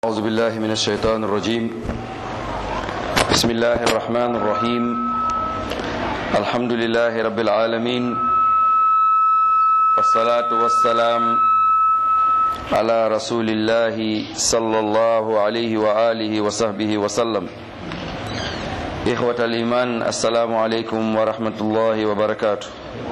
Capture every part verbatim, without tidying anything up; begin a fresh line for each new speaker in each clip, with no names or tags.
أعوذ بالله من الشيطان الرجيم بسم الله الرحمن الرحيم الحمد لله رب العالمين والصلاة والسلام على رسول الله صلى الله عليه وآله وصحبه وسلم إخوة الإيمان السلام عليكم ورحمة الله وبركاته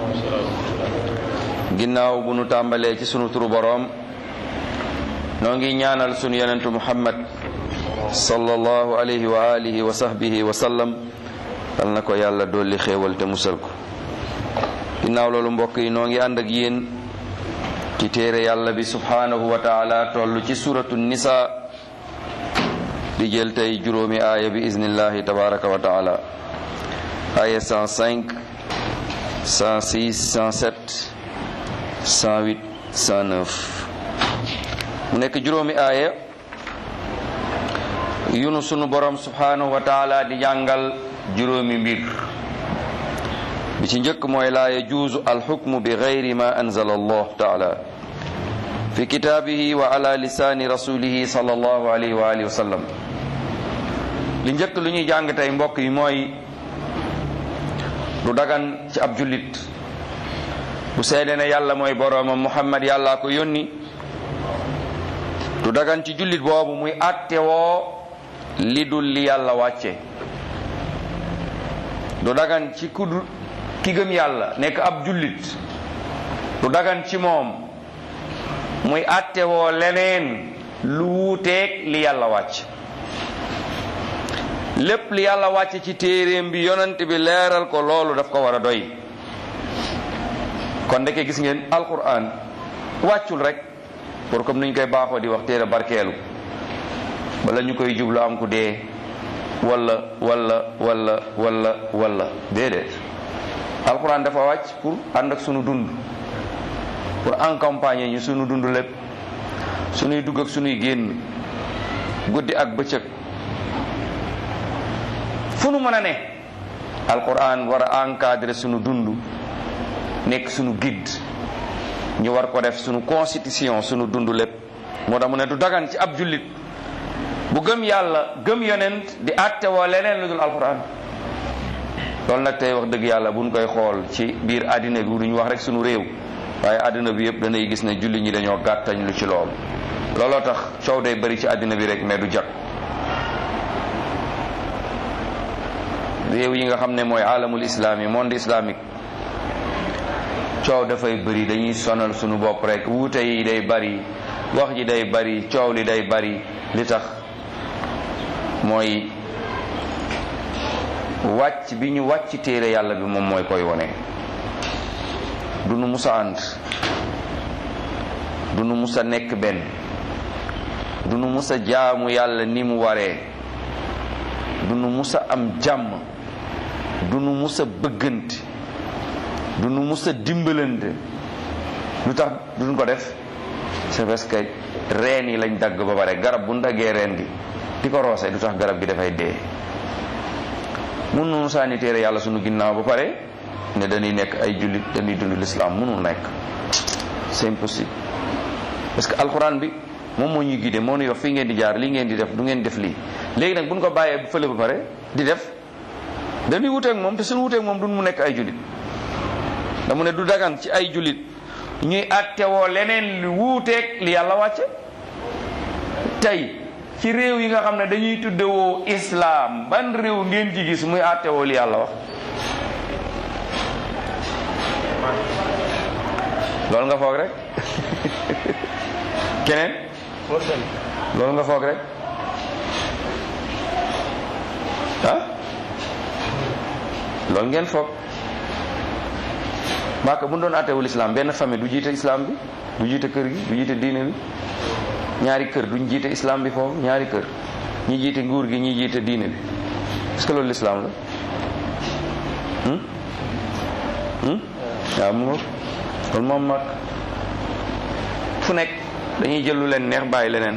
ginnaaw bu nu tàmbalee ci sunu turu boroom noo ngi ñaanal sunu yonentu Muhammad sallallahu alayhi wa alihi wa sahbihi wa sallam dal na ko yàlla dolli xéewal te musal ko ginnaaw loolu mbokk yi noo ngi ànd ak yéen ci téere yàlla bi subhanahu wa taala toll ci suratu nisa di jël tey juróomi aaya bi iznillahi tabaraka wa taala aaya cent cinq cent six cent sept cent huit cent neuf mu nekk juróomi aaya yunu sunu borom subhanahu wa taala di jàngal juróomi mbir bi ci njëkk mooy laa yajuuzu alxukmu bi gayri ma anzala allah taala fi kitaabihi wa ala lisaani rasulihi sallallahu alayhi wa alihi wa sallam li njëkk lu ñuy jàng tey mbokk yi mooy du dagan ci ab jullit bu seede ne yàlla mooy boroomam Muhammad yàllaa ko yónni du dagan ci jullit boobu muy àtte woo li dul li yàlla wàcce du dagan ci ku ki gëm yàlla nekk ab jullit du dagan ci moom muy àtte woo leneen lu wuuteeg li yàlla wàcc lépp li yàlla wàcce ci téeréem bi yonent bi leeral ko loolu daf ko war a doy kon ndeke gis ngeen alquran wàccul rek pour comme nuñ koy baaxoo di wax téere barkeelu bala ñu koy jublu am ku dee wala wala wala wala wala déedéet alquran dafa wàcc pour ànd ak sunu dund pour accompagner ñu sunu dund lépp sunuy dugg ak sunuy génn guddi ak bëccëg fu nu mën a ne alquran war a encadrer sunu dund nekk sunu guide ñu war ko def sunu constitution sunu dund lépp moo tax mu ne du dagan ci ab jullit bu gëm yàlla gëm yonent di àtte woo leneen lu dul alquran loolu nag tey wax dëgg yàlla buñ koy xool ci biir àddina bi duñu wax rek sunu réew waaye àddina bi yëpp danay gis ne jullit ñi dañoo gàttañ lu ci loolu looloo tax coow day bari ci àddina bi rek mais du jag réew yi nga xam ne mooy alamul islami monde islamique coow dafay bëri dañuy sonal sunu bopp rek wuute yi day bari wax ji day bari coow li day bari li tax mooy wàcc bi ñu wàcc téere yàlla bi moom mooy koy wone du nu musa ànd du nu musa nekk benn du nu musa jaamu yàlla ni mu waree du nu musa am jàmm du nu musa bëggante du nu musa dimbalante lu tax duñ ko def c'est parce que reen yi lañ dagg ba pare garab bu ñu daggee reen gi di ko roose du tax garab gi dafay dee mun nu saani téere yàlla sunu ginnaaw ba pare ne dañuy nekk ay jullit dañuy dund l'islam mënul nekk c'est impossible parce que alxuraan bi moom moo ñuy guidé moo ñuy wax fii ngeen di jaar lii ngeen di def du ngeen def lii léegi nag buñ ko bàyyee bu fële ba pare di def dañuy wuteeg moom te suñu wuteeg moom duñ mu nekk ay jullit da mu ne du dagan ci ay jullit ñuy àttewoo leneen lu wuuteeg li yàlla wàcce tey ci réew yi nga xam ne dañuy tuddewoo islam ban réew ngeen ci gis muy àttewoo li yàlla wax loolu nga foog rek keneen loolu nga foog rek ah loolu ngeen foog maaka bu ñu doon àttewul islam benn famille du jiite islam bi du jiite kër gi du jiite diine bi ñaari kër duñ jiite islam bi foofu ñaari kër ñi jiite nguur gi ñi jiite diine bi est-ce que loolu l'islam la waaw mu loolu moom mag fu nekk dañuy jël lu leen neex bàyyi leneen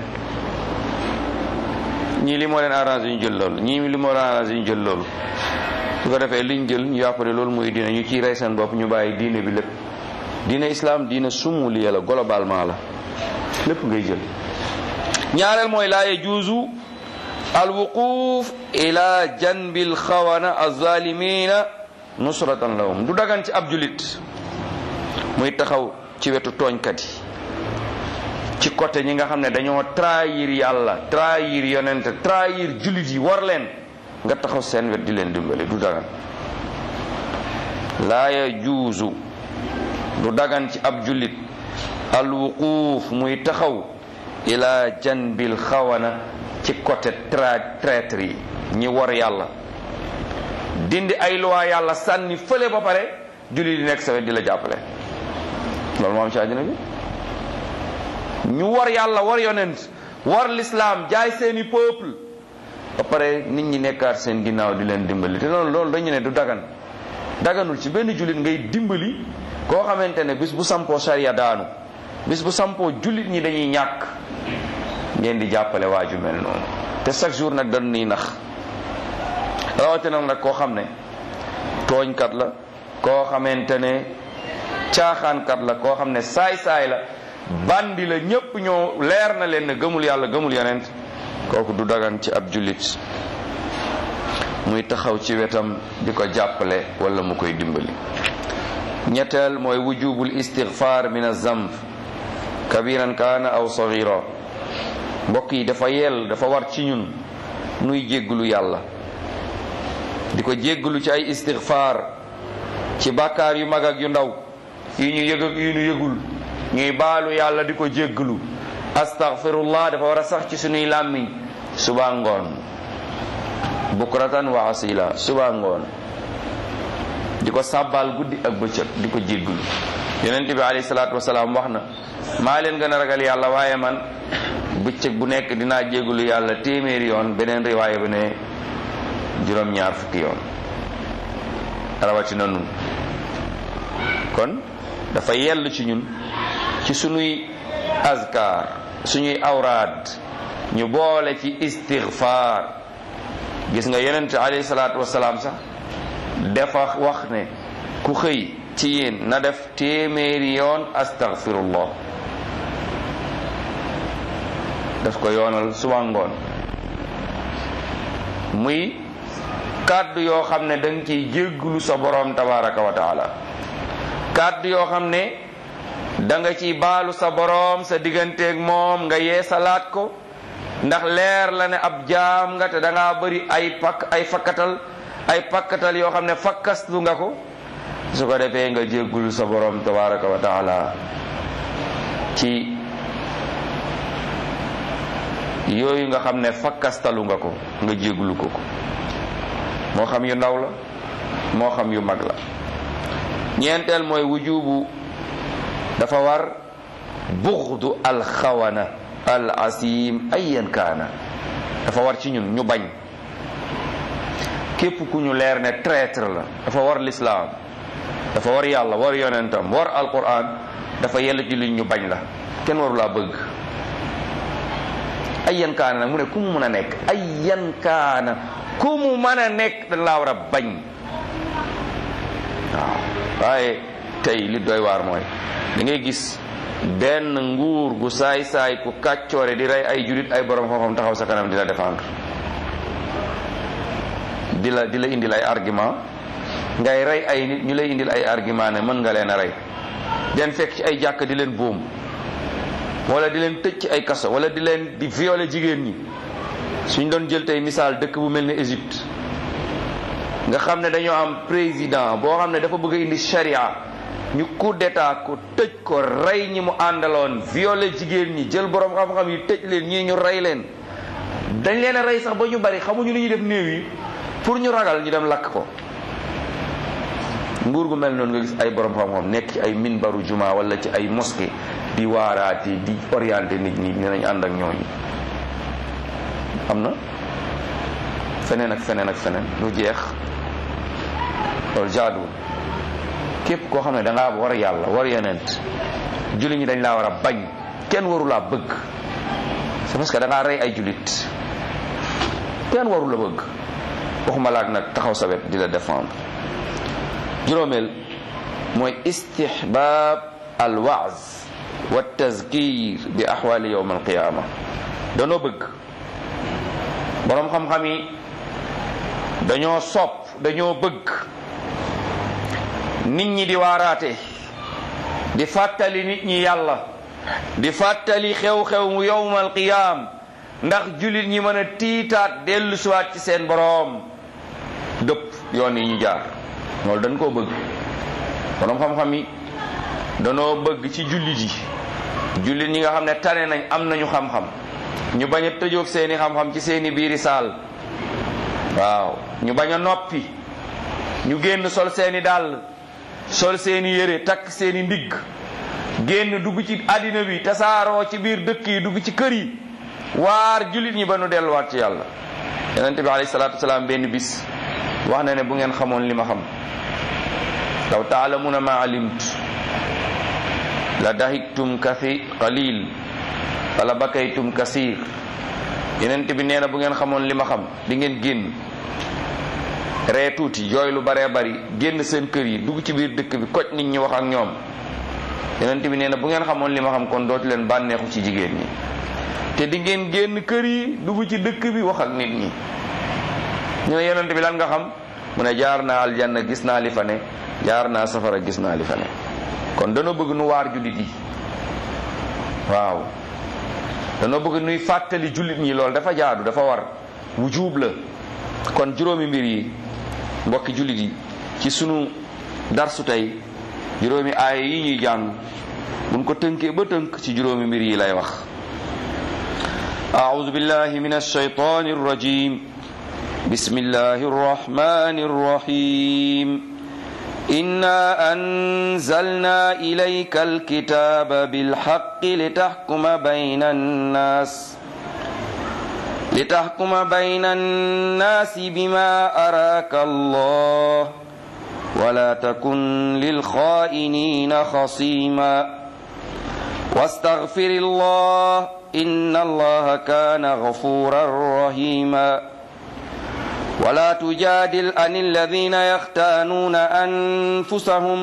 ñii li moo leen arrangé ñu jël loolu ñii li moo leen arrangé ñu jël loolu su ko defee liñ jël ñu yàppale loolu muy diine ñu ciy rey seen bopp ñu bàyyi diine bi lépp diine islam diine sumu li la globalement la lépp ngay jël ñaareel mooy laa yajuuzu alwuquf ila janbi alxawana alzalimina nusratan lahum. du dagan ci ab julit muy taxaw ci wetu tooñkat yi, ci côté ñi nga xam ne dañoo trahir yàlla, trahir yonent, trahir julit yi, war leen, nga taxaw seen wet di leen dimbali. du dagan. laa yajuuzu, du dagan ci ab julit alwuquf muy taxaw ila janbil xawana ci côté tra traître yi, ñi war yàlla, dindi ay loi yàlla sànni fële ba pare julli di nekk sa wet di la jàppale. loolu moo am ci àddina bi. ñu war yàlla, war yonent, war l'islam, jaay seeni peuple ba pare nit ñi nekkaat seen ginnaaw di leen dimbali. te loolu loolu dañu ne du dagan. daganul ci benn jullit ngay dimbali koo xamante ne bis bu sampoo sariya daanu, bis bu sampoo jullit ñi dañuy ñàkk, ngeen di jàppale waaju mel noonu. te chaque jour nag dañu nii nax, rawatina nag koo xam ne tooñkat la, koo xamante ne caaxaankat la, koo xam ne saay-saay la, bandi la, ñépp ñoo leer na leen ne gëmul yàlla, gëmul yonent. kooku du dagan ci ab jullit muy taxaw ci wetam di ko jàppale wala mu koy dimbali. ñetteel mooy wujubul istighfar min az-zamb kabiran kaana aw saghira. mbokk yi dafa yell, dafa war ci ñun nuy jégglu yàlla, di ko jégglu ci ay istighfar, ci bàkkaar yu mag ak yu ndaw, yu ñu yëg ak yu ñu yëgul, ñuy baalu yàlla di ko jégglu. astaghfirullah dafa war a sax ci sunuy làmmiñ suba ngoon, bukratan wa asila, suba ngoon, di ko sàbbaal guddi ak bëccëg, di ko jégglu. yonent bi alayhi salaatu wasalaam wax na, maa leen gën a ragal yàlla, waaye man bëccëg bu nekk dinaa jégglu yàlla téeméeri yoon. beneen riwaaya bi ne juróom-ñaar fukki yoon. rawatina nun kon dafa yell ci ñun, ci sunuy azkar, suñuy awraad, ñu boole ci istighfar. gis nga yonent alayhi salaatu wasalaam sax dafa wax ne ku xëy ci yéen na def téeméeri yoon astaghfirullah. daf ko yoonal suba ngoon, muy kàddu yoo xam ne danga ciy jéggulu sa borom tabaraka wa taala, kàddu yoo xam ne danga ciy baalu sa borom sa digganteeg moom, nga yeesalaat ko, ndax leer la ne ab jaam nga te dangaa bëri ay pakk ay fakkatal ay pakkatal yoo xam ne fakkastu nga ko. su ko defee nga jéggulu sa borom tabaraka wa taala ci yooyu nga xam ne fakkastalu nga ko, nga jéggulu ko ko, moo xam yu ndaw la moo xam yu mag la. ñeenteel mooy wujubu, dafa war bughdu alxawana al asim ayan kaana. dafa war ci ñun ñu bañ képp ku ñu leer ne traître la. dafa war l'islam, dafa war yàlla, war yonentam, war alquran. dafa yell ci li ñu bañ la, kenn waru laa bëgg. ayan kaana nag mu ne ku mu mën a nekk, ayan kaana ku mu mën a nekk dañ laa war a bañ. waaw waaye tey li doy waar mooy da ngay gis benn nguur gu saay-saay ku kàccoore di rey ay julit, ay borom xam-xam taxaw sa kanam di la défendre, di la di la indil ay argument. ngay rey ay nit ñu lay indil ay argument ne mën nga leen a rey, den fekk ci ay jàkk di leen boom, wala di leen tëj ci ay kaso, wala di leen di violer jigéen ñi. suñ doon jël tey misaal dëkk bu mel ni Égypte, nga xam ne dañoo am président boo xam ne dafa bëgg a indi charia, ñu coup d'état ko tëj ko, rey ñi mu àndaloon, violer jigéen ñi, jël borom xam-xam yi tëj leen, ñii ñu rey leen. dañ leen a rey sax ba ñu bari xamuñu li ñuy def néew yi, pour ñu ragal ñu dem lakk ko. nguur gu mel noonu nga gis ay borom xam-xam nekk ci ay minbaru juma wala ci ay mosquée di waaraate, di orienté nit ñi dinañ ànd ak ñooñu. am na feneen ak feneen ak feneen lu jeex. loolu jaaduwul. képp koo xam ne da ngaa war yàlla, war yonent, jullit ñi dañ laa war a bañ, kenn waru laa bëgg. c'est parce que da ngaa rey ay jullit, kenn waru la bëgg, waxuma laak nag taxaw sa wet di la défendre. juróomeel mooy istihbab al waaz wa tazkir bi ahwali yawm al qiyama. danoo bëgg boroom xam-xam yi dañoo sopp dañoo bëgg nit ñi di waaraate di fàttali nit ñi yàlla di fàttali xew-xew mu yawmal qiyaam ndax jullit ñi mën a tiitaat dellu siwaat ci seen boroom dëpp yoon yi ñu jaar loolu dañ koo bëgg boroom xam-xam yi danoo bëgg ci jullit yi jullit ñi nga xam ne tane nañ am nañu xam-xam ñu bañ a tëjoog seeni xam-xam ci seeni biiri saal waaw ñu bañ a noppi ñu génn sol seeni dàll sol seeni yére takk seeni ndigg génn dugg ci àddina bi tasaaroo ci biir dëkk yi dugg ci kër yi waar jullit ñi ba nu delluwaat ci yàlla yonente bi alayhi salaatu wasalaam benn bis wax na ne bu ngeen xamoon li ma xam law taalamuna ma alimt la dahiktum kathi qalil wala bakaytum kasir yonente bi nee na bu ngeen xamoon li ma xam di ngeen génn ree tuuti jooy lu baree bari génn seen kër yi dugg ci biir dëkk bi koj nit ñi wax ak ñoom yonente bi nee na bu ngeen xamoon li ma xam kon dootu leen bànneexu ci jigéen ñi te di ngeen génn kër yi dugg ci dëkk bi wax ak nit ñi ñu ne yonente bi lan nga xam mu ne jaar naa aljanna gis naa li fa ne jaar naa safara gis naa li fa ne kon danoo bëgg nu waar jullit yi waaw danoo bëgg nuy fàttali jullit ñi loolu dafa jaadu dafa war wujub la kon juróomi mbir yi mbokki jullit yi ci sunu darsu tey juróomi aaya yi ñuy jàng buñ ko tënkee ba tënk ci juróomi mbir yi lay wax أعوذ بالله من الشيطان الرجيم بسم الله الرحمن الرحيم إنا أنزلنا إليك الكتاب بالحق لتحكم بين الناس لتحكم بين الناس بما أراك الله ولا تكن للخائنين خصيما واستغفر الله إن الله كان غفورا رحيما ولا تجادل عن الذين يختانون أنفسهم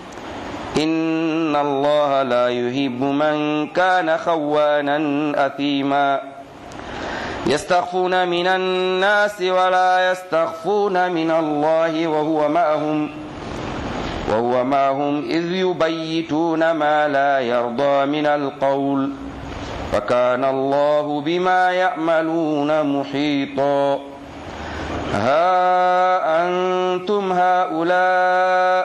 إن الله لا يحب من كان خوانا أثيما يستخفون من الناس ولا يستخفون من الله وهو معهم وهو معهم إذ يبيتون ما لا يرضى من القول وكان الله بما يعملون محيطا ها أنتم هؤلاء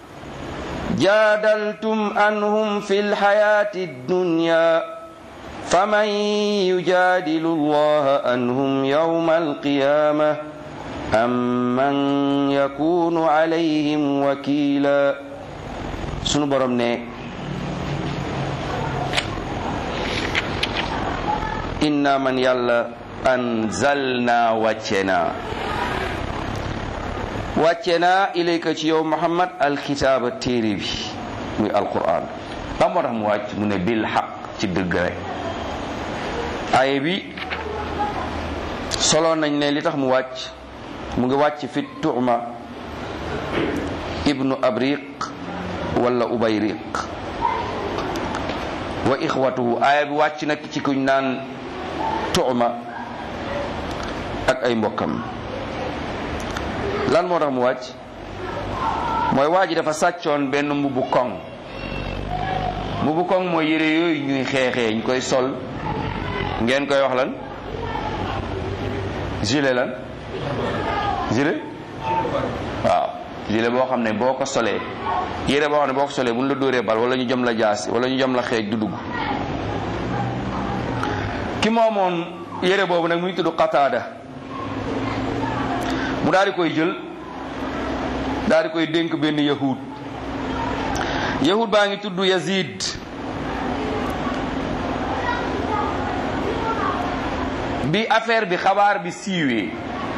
جادلتم عنهم في الحياة الدنيا فمن يجادل الله عنهم يوم القيامة أم من يكون عليهم وكيلا sunu borom ne inna man yàlla anzalna wàcce naa wàcce naa ilayka ci yow Muhammad alkitaaba téere bi muy alquran ba moo tax mu wàcc mu ne bil xaq ci dëgg rek aaya bi solo nañ ne li tax mu wàcc mu ngi wàcc fi tuuma ibnu abriq wala ubayriq wa ixwatuhu aaya bi wàcc nag ci kuñ naan tuuma ak ay mbokkam lan moo tax mu wàcc mooy waa ji dafa sàccoon benn mbubu koŋ mbubu koŋ mooy yére yooyu ñuy xeexee ñu koy sol ngeen koy wax lan gilet lan gilet waaw gilet boo xam ne boo ko solee yére boo xam ne boo ko solee bu ñu la dóoree bal wala ñu jëm la jaasi wala ñu jëm la xeej du dugg ki moomoon yére boobu nag muy tudd Qataada mu daal di koy jël daal di koy dénk benn yahud yahud baa ngi tudd Yazid bi affaire bi xabaar bi siiwee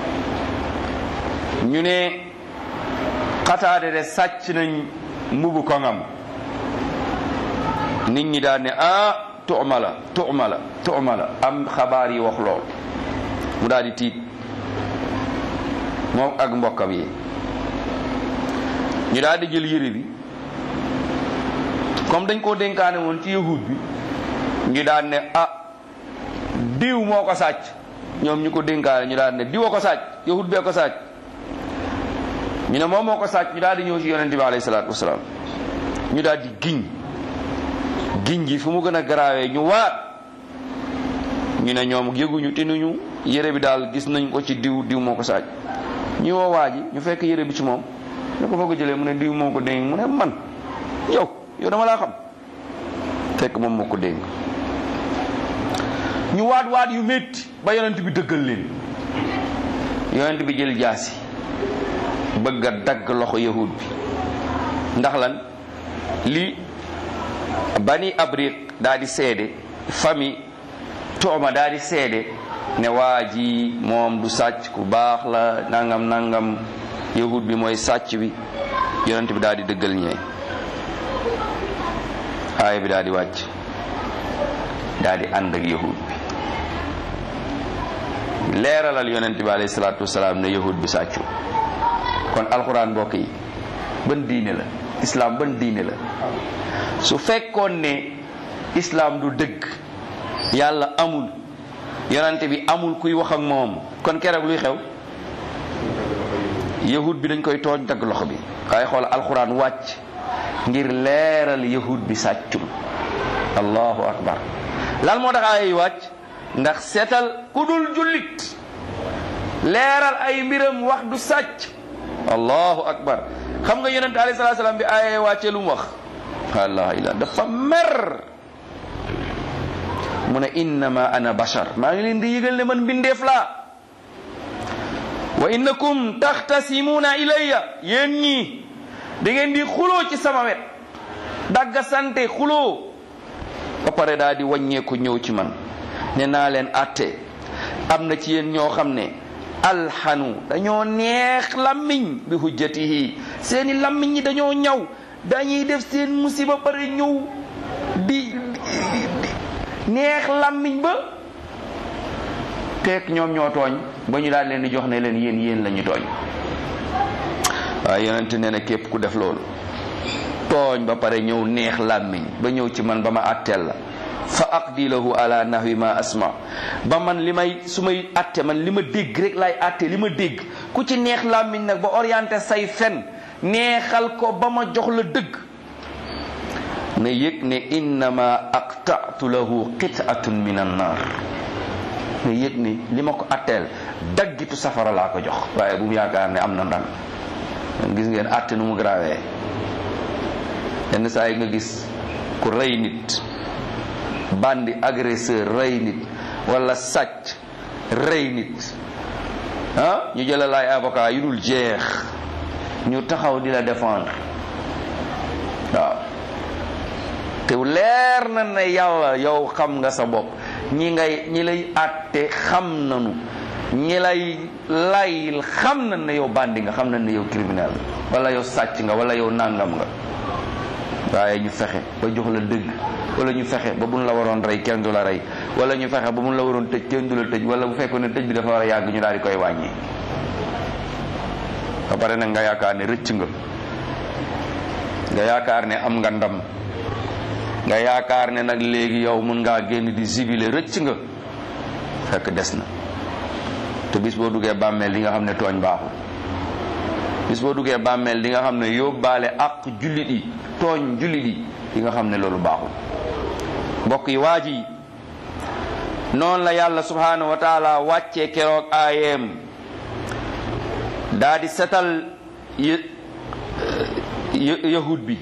ñu ne Qataada de sàcc nañ mbubu koŋam nit ñi daal ne ah tuuma la tuuma la tuuma la am xabaar yi wax lool mu daal di tiit moom ak mbokkam yi ñu daal di jël yére bi comme dañ koo dénkaane woon ci yahud bi ñu daal ne ah diw moo ko sàcc ñoom ñu ko dénkaale ñu daal ne diw a ko sàcc yahud bee ko sàcc ñu ne moom moo ko sàcc ñu daal di ñëw ci yonente bi alayhi salaatu wasalaam ñu daal di giñ giñ gi fu mu gën a garaawee ñu waat ñu ne ñoom yëguñu tinuñu yére bi daal gis nañ ko ci diw diw moo ko sàcc ñu woo waa ji ñu fekk yére bi ci moom ne ko foo ko jëlee mu ne diw moo ko dénk mu ne man yow yow dama laa xam fekk moom moo ko dénk ñu waat waat yu métti ba yonent bi dëggal leen yonent bi jël jaasi bëgg a dagg loxo yahud bi ndax lan li bani abriq daa di seede famille tooma daa di seede ne waa ji moom du sàcc ku baax la nangam nangam yahud bi mooy sàcc bi yonent bi daa di dëggal ñee aaya bi daa di wàcc daa di ànd ak yahud bi leeralal yonent bi alayhi salaatu wasalaam ne yahud bi sàccu kon alxuraan mbokk yi ban diine la islam ban diine la su fekkoon ne islam du dëgg yàlla amul yonent bi amul kuy wax ak moom kon keroog luy xew yahud bi dañ koy tooñ dagg loxo bi waaye xool alxuraan wàcc ngir leeral yahud bi sàccul allahu akbar lan moo tax ay wàcc ndax seetal ku dul jullit leeral ay mbiram wax du sàcc allahu akbar xam nga yonent alayhi salaatu salaam bi ay wàccee lu mu wax la ilaha dafa mer mu ne innama ana bashar maa ngi leen di yëgal ne man mbindeef laa wa innakum taxtasimuuna ilayya yéen ñii da ngeen di xuloo ci sama wet dagga sante xuloo ba pare daal di wàññeeku ñëw ci man ne naa leen atte am na ci yéen ñoo xam ne alxanu dañoo neex lammiñ bi hujjatihi seeni lammiñ ñi dañoo ñaw dañuy def seen musiba pare ñëw di neex lammiñ ba teeg ñoom ñoo tooñ ba ñu daal leen di jox ne leen yéen yéen la ñu tooñ waaye yonent nee na képp ku def loolu tooñ ba pare ñëw neex làmmiñ ba ñëw ci man ba ma àtteel la fa aqdi lahu ala nahwi ma asma ba man li may su may àtte man li ma dégg rek laay àtte li ma dégg ku ci neex làmmiñ nag ba orienté say fen neexal ko ba ma jox la dëgg ne yëg ne innama aqta'tu lahu qit'atun min an-nar ne yëg ni li ma ko àtteel daggitu safara laa ko jox waaye bu mu yaakaar ne am na ndam gis ngeen àtte nu mu grawee yenn saa yi nga gis ku rey nit bandi agresseur rey nit wala sàcc rey nit ah ñu jëlal ay avocat yu dul jeex ñu taxaw di la défendre waaw te leer na ne yàlla yow xam nga sa bopp ñi ngay ñi lay àtte xam nanu ñi lay layil xam na ne yow bandi nga xam na ne yow criminel wala yow sàcc nga wala yow nangam nga waaye ñu fexe ba jox la dëgg wala ñu fexe ba buñ la waroon rey kenn du la rey wala ñu fexe ba buñ la waroon tëj kenn du la tëj wala bu fekkoon ne tëj bi dafa war a yàgg ñu daal di koy wàññi ba pare nag nga yaakaar ne rëcc nga nga yaakaar ne am nga ndam nga yaakaar ne nag léegi yow mun ngaa génn di zibilé rëcc nga fekk des na te bis boo duggee bàmmeel di nga xam ne tooñ baaxul bis boo duggee bàmmeel di nga xam ne yóbbaale ak jullit yi tooñ jullit yi di nga xam ne loolu baaxul mbokk yi waa ji noonu la yàlla subhanahu wa taala wàccee keroog aayeem daa di setal yahud bi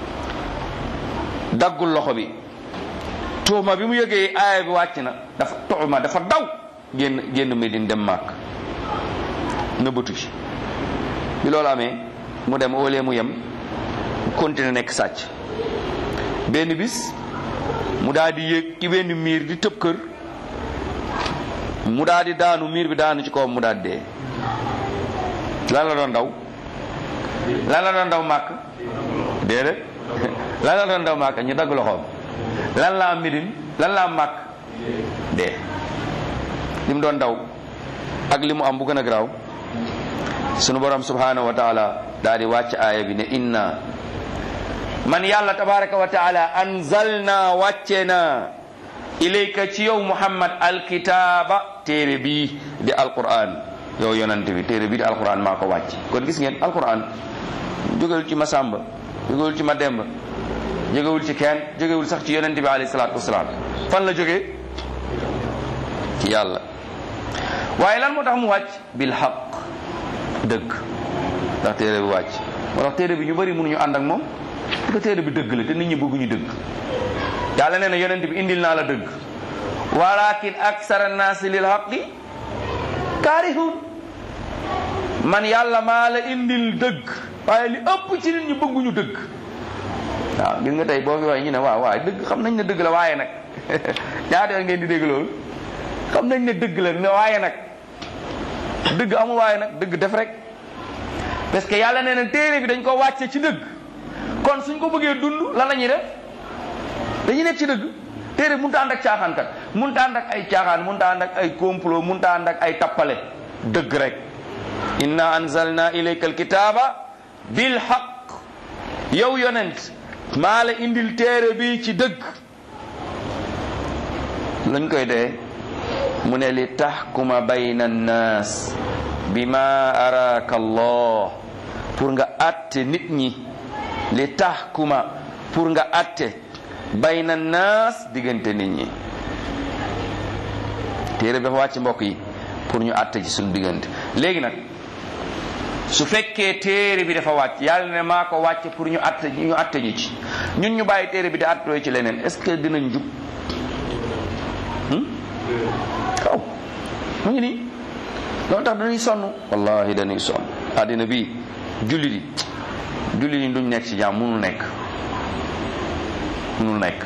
daggul loxo bi tuuma bi mu yëgee aaya bi wàcc na dafa tuuma dafa daw génn génn Medine dem Màkk nëbbatu ci bi loolu amee mu dem au lieu mu yem continuer nekk sàcc benn bis mu daal di yéeg ci benn miir di tëb kër mu daal di daanu miir bi daanu ci kawam mu daal di dee lan la doon daw lan la doon daw Màkk déedéet lan la doon daw Màkk ñu dagg loxoom lan la am Medine lan la am Màkk dee li mu doon daw ak li mu am bu gën a garaaw sunu borom subhanahu wa taala daal di wàcc aaya bi ne inna man yàlla tabaraka wa taala anzalna wàcce na ilayka ci yow Muhammad alkitaaba téere bii di alquran yow yonante bi téere bii di alquran maa ko wàcc. kon gis ngeen alquran jógewul ci Masamba jógewul ci Mademba jógewul ci kenn jógewul sax ci yonante bi alayhi salaatu wasalaam fan la jógee ci yàlla. waaye lan moo tax mu wàcc bil haqq dëgg ndax téere bi wàcc moo tax téere bi ñu bari mënuñu ànd ak moom parce que téere bi dëgg la te nit ñi bëgguñu dëgg. yàlla nee na yonent bi indil naa la dëgg walakin aksara naasi lil haqqi kaarihun man yàlla maa la indil dëgg waaye li ëpp ci nit ñi bëgguñu dëgg. waaw gis nga tey boo fi waxee ñu ne waaw waaye dëgg xam nañ ne dëgg la waaye nag ñaata yoon ngeen di dégg loolu xam nañ ne dëgg la ne waaye nag dëgg amul waaye nag dëgg def rek parce que yàlla nee na téere bi dañ ko wàcce ci dëgg kon suñ ko bëggee dund lan la ñuy def dañuy nekk ci dëgg. téere mënut a ànd ak caaxaan kat mënut a ànd ak ay caaxaan mënut a ànd ak ay complot mënut a ànd ak ay tappale dëgg rek. inna anzalna ilayka alkitaaba bil haqq yow yonent maa la indil téere bi ci dëgg. lañ koy dee mu ne li tahkuma bayna annaas bima araka allah pour nga atte nit ñi li tahkuma pour nga atte bayna naas diggante nit ñi. téere bi dafa wàcc mbokk yi pour ñu atte ci suñu diggante. léegi nag su fekkee téere bi dafa wàcc yàlla ne maa ko wàcc pour ñu atte ñu atte ñu ci ñun ñu bàyyi téere bi di attoo ci leneen est-ce que dinañ jub? xaw mu ngi nii loolu tax dañuy sonn wallahi dañuy sonn àddina bi julli di julli di duñ nekk ci jàmm munul nekk munul nekk.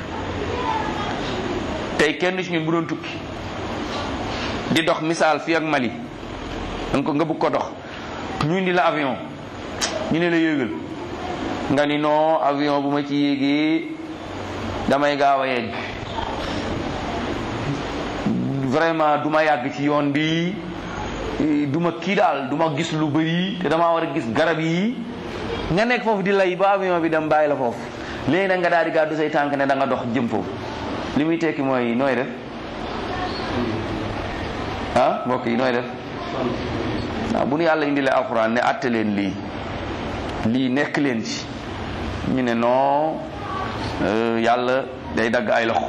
tey kenn ci ñun bu doon tukki di dox misaal fii ak Mali danga ko nga bëgg ko dox ñu indi la avion ñu ne la yéegal nga ni non avion bu ma ci yéegee damay gaaw a yegg vraiment du ma yàgg ci yoon bi du ma kii daal du ma gis lu bëri te damaa war a gis garab yi nga nekk foofu di lay ba avion bi dem bàyyi la foofu léegi nag nga daal di gàddu say tànk ne da nga dox jëm foofu li muy tekki mooy nooy def ah mbokk yi nooy def waaw bu nu yàlla indilee alxuraan ne atte leen lii lii nekk leen ci ñu ne non yàlla day dagg ay loxo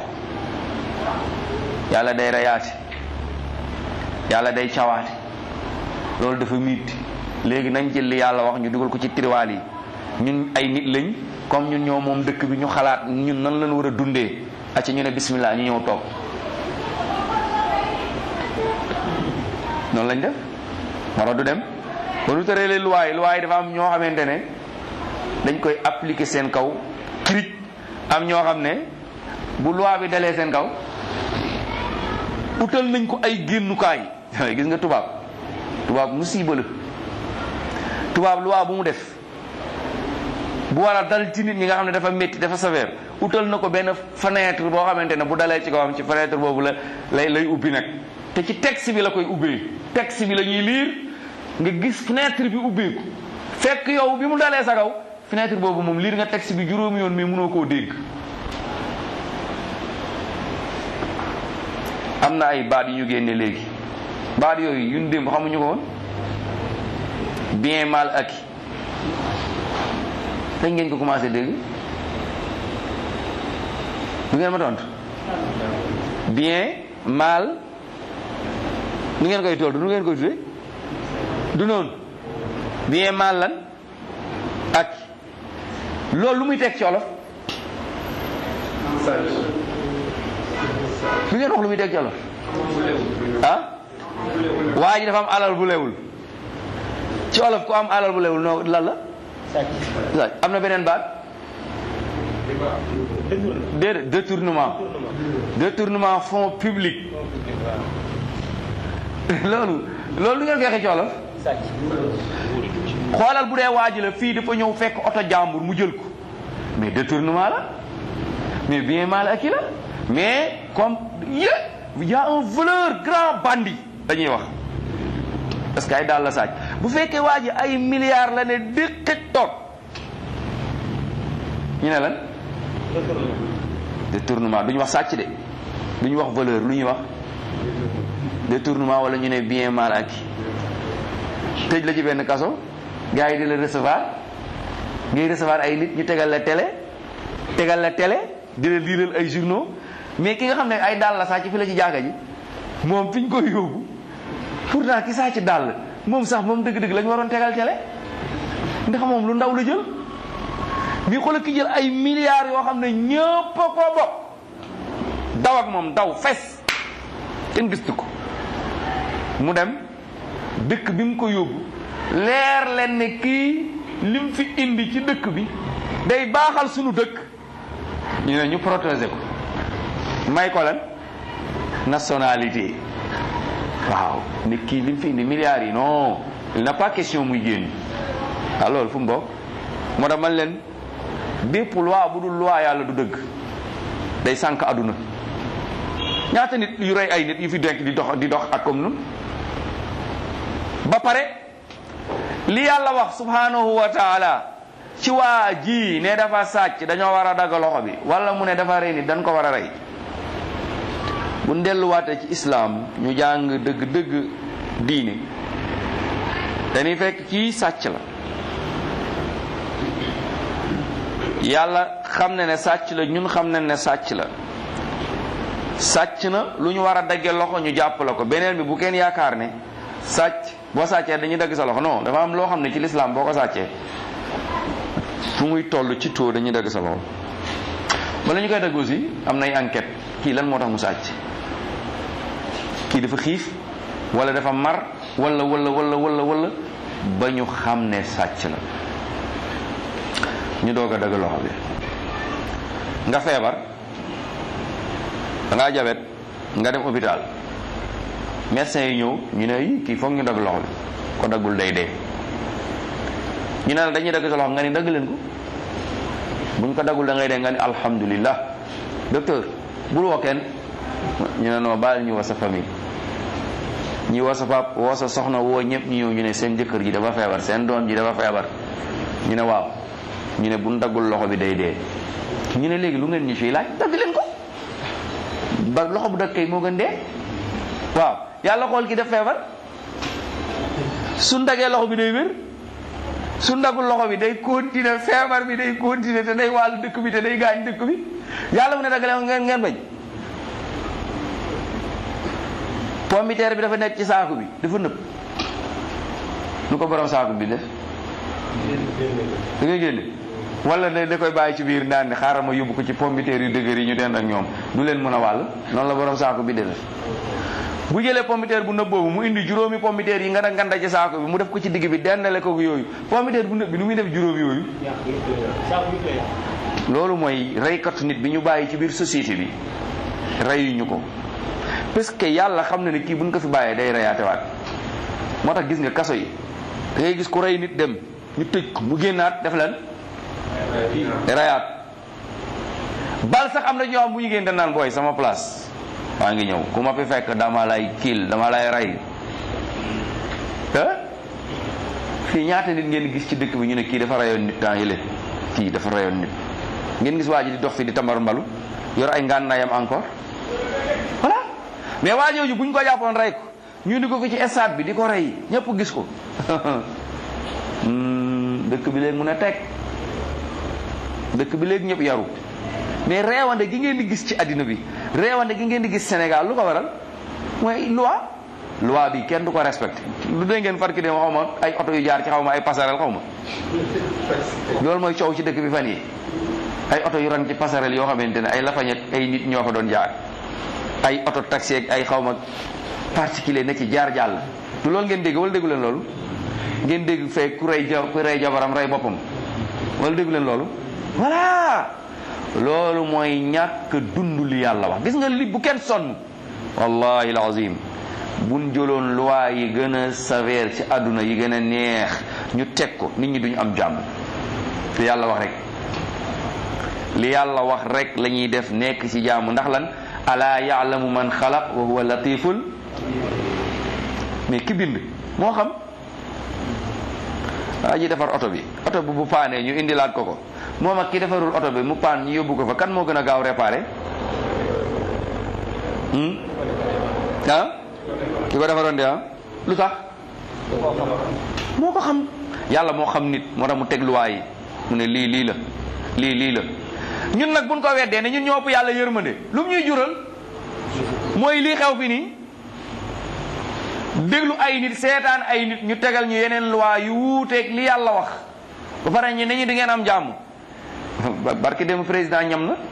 yàlla day rayaate yàlla day cawaate loolu dafa miit léegi nañ jël li yàlla wax ñu dugal ko ci tiriwaal yi ñun ay nit lañ comme ñun ñoo moom dëkk bi ñu xalaat ñun nan lañ war a dundee acca ñu ne bismillah ñu ñëw toog noonu lañ def mara du dem ba lu tëralee luwaay luwaay dafa am ñoo xamante ne dañ koy appliquer seen kaw cric am ñoo xam ne bu loi bi dalee seen kaw utal nañ ko ay génnukaay gis nga tubaab tubaab musiba la tubaab loi bu mu def bu war a dal ci nit ñi nga xam ne dafa métti dafa sévère utal na ko benn fenêtre boo xamante ne bu dalee ci kawam ci fenêtre boobu la lay lay ubbi nag te ci texte bi la koy ubbee texte bi la ñuy liir nga gis fenêtre bi ubbeeku fekk yow bi mu dalee sa kaw fenêtre boobu moom liir nga texte bi juróomi yoon mais mënoo koo dégg. am na ay baat yu ñu génne léegi baat yooyu yun démb xamuñu ko woon bien mal acquis kañ ngeen ko commencé dégg du ngeen ma tontu bien mal nu ngeen koy toll du ngeen koy tuddee du noonu bien mal lan ak loolu lu muy teg ci olof lu ngeen wax lu muy teg ci olof ah waa ji dafa am alal bu lewul ci olof ku am alal bu lewul noo lan la am na beneen baat déedéet détournement détournement fonds public loolu loolu lu ngeen koy waxee ci olof xoolal bu dee waa ji la fii dafa ñëw fekk oto jàmbur mu jël ko mais détournement la mais bien mal acquis la mais comme il y a un voleur grand bandit dañuy wax parce que ay daal la sàcc bu fekkee waa ji ay milliards la ne déqit toog ñu ne lan détournement duñu wax sàcc de lu ñu wax valeur lu ñuy wax détournement wala ñu ne bien mal acquis tëj la ci benn kaso gars yi di la recevoir ngay recevoir ay nit ñu tegal la télé tegal la télé di la liiral ay journaux mais ki nga xam ne ay dàll la sàcc fi la ci jàkka ji moom fi ñu koy yóbbu pourtant ki sàcc dàll moom sax moom dëgg-dëgg la ñu waroon tegal télé ndax moom lu ndaw la jël mi xoolal ki jël ay milliards yoo xam ne ñëpp a ko bokk daw ak moom daw fes kenn gistu ko mu dem dëkk bi mu ko yóbbu leer leen ne kii lim fi indi ci dëkk bi day baaxal sunu dëkk ñu ne ñu protéger ko may ko lan nationalité waaw ne kii lim fi indi milliards yi non il n'a pas question muy génn waaw loolu fu mu bokk moo tax man leen bépp loi bu dul loi yàlla du dëgg day sànq àdduna ñaata nit yu rey ay nit yu fi denk di dox di dox ak comme nun ba pare li yàlla wax subhanahu wa taala ci waa ji ne dafa sàcc dañoo war a dagg loxo bi wala mu ne dafa rey nit dañ ko war a rey bu delluwaatee ci islam ñu jàng dëgg-dëgg diine dañuy fekk kii sàcc la yàlla xam ne ne sàcc la ñun xam ne ne sàcc la sàcc na lu ñu war a dagge loxo ñu jàpp la ko beneen bi bu kenn yaakaar ne sàcc boo sàccee dañuy dagg sa loxo non dafa am loo xam ne ci lislaam boo ko sàccee fu muy toll ci taux dañuy dagg sa loxo bala ñu koy dagg aussi am nay enquête kii lan moo tax mu sàcc kii dafa xiif wala dafa mar wala wala wala wala wala ba ñu xam ne sàcc la ñu doog a dagg loxo bi nga feebar da ngaa jabet nga dem hôpital médecin yi ñëw ñu ne yi kii foog ñu dagg loxo bi ko daggul day dee ñu ne la dañuy dagg sa loxo nga ni dagg leen ko buñ ko daggul da ngay dee nga ni alhamdulillah docteur bul woo kenn ñu ne non baal ñu woo sa famille ñi woo sa pap woo sa soxna woo ñëpp ñu ñëw ñu ne seen jëkkër ji dafa feebar seen doom ji dafa feebar ñu ne waaw ñu ne buñ daggul loxo bi day dee ñu ne léegi lu ngeen ñu fiy laaj dagg leen ko ba loxo bu dagg kay moo gën dee waaw yàlla xool ki def feebar su ndagee loxo bi day wér su ndagul loxo bi day continuer feebar bi day continuer te day wàllu dëkk bi te day gaañ dëkk bi yàlla mu ne dagg leen ngeen ngeen bañ pommiteer bi dafa nekk ci saaku bi dafa nëb nu ko borom saaku bi def da ngay génne wala ne da koy bàyyi ci biir naan ni xaaral ma yóbbu ko ci pommiteer yu dëgër yi ñu dend ak ñoom du leen mën a wàll noonu la borom saaku bi def bu jëlee pommiteer bu nëb boobu mu indi juróomi pommiteer yi nga da nganda ci saaku bi mu def ko ci digg bi dendale ko yooyu pommiteer bu nëb bi nu muy def juróomi yooyu loolu mooy reykatu nit bi ñu bàyyi ci biir société bi reyuñu ko parce que yàlla xam na ne kii buñ ko fi bàyyee day reyaatewaat moo tax gis nga kaso yi da ngay gis ku rey nit dem ñu tëj ko mu génnaat def lan reyaat bal sax am na ñoo xam bu ñu génn dañ naan booy sama place maa ngi ñëw ku ma fi fekk dama lay kiil dama lay rey fii ñaata nit ngeen gis ci dëkk bi ñu ne kii dafa reyoon nit temps yële kii dafa reyoon nit ngeen gis waa ji di dox fi di tambar mbalu yor ay ngànnaayam encore voilà mais waa jooju bu ñu ko jàppoon rey ko ñu di ko fi ci stade bi di ko rey ñëpp gis ko dëkk bi léegi mun a teg dëkk bi léegi ñëpp yaru mais reewande gi ngeen di gis ci àddina bi reewande gi ngeen di gis Sénégal lu ko waral mooy loi loi bi kenn du ko respecté lu dee ngeen farki dem xaw ma ay oto yu jaar ci xaw ma ay passerelle xaw ma loolu mooy coow ci dëkk bi fan yi ay oto yu rang ci passerelle yoo xamante ne ay lafañet ay nit ñoo fa doon jaar ay oto taxi ak ay xaw ma particulier ne ci jaar jàll du loolu ngeen dégg wala déggu leen loolu ngeen dégg fee ku rey ja ku rey jabaram rey boppam wala déggu leen loolu voilà loolu mooy ñàkk dund li yàlla wax gis nga li bu kenn sonn wallahi alazim buñ jëloon loi yi gën a sévère ci àdduna yi gën a neex ñu teg ko nit ñi duñu am jàmm li yàlla wax rek li yàlla wax rek la ñuy def nekk ci jàmm ndax lan ala ya'lamu man xalaq wa huwa latiful mais ki bind moo xam waa ji defar oto bi oto bi bu paanee ñu indilaat ko ko moom ak ki defarul oto bi mu paan ñu yóbbu ko fa kan moo gën a gaaw réparé ah ki ko defaroon de ah lu tax moo ko xam. yàlla moo xam nit moo tax mu teg luwaa yi mu ne lii lii la lii lii la ñun nag buñ ko weddee ne ñun ñoo ëpp yàlla yërmande lu mu ñuy jural mooy lii xew fi nii déglu ay nit seetaan ay nit ñu tegal ñu yeneen luwaa yu wuuteeg li yàlla wax ba pare ñu ne ñu di ngeen am jàmm barki dem président ñam na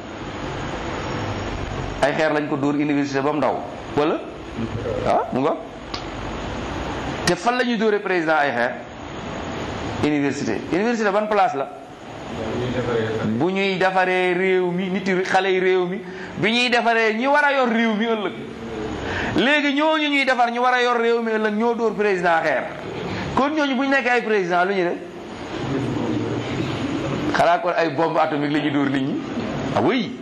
ay xeer lañ ko dóor université ba mu ndaw wala ah mu nga te fan la ñuy dóoree président ay xeer université université ban place la bu ñuy defaree réew mi nit yi xale yi réew mi bi ñuy defaree ñi war a yor réew mi ëllëg léegi ñooñu ñuy defar ñu war a yor réew mi ëllëg ñoo dóor président xeer kon ñooñu bu ñu nekkee ay président lu ñu de xanaa kon ay bombe atomique la ñuy dóor nit ñi ah oui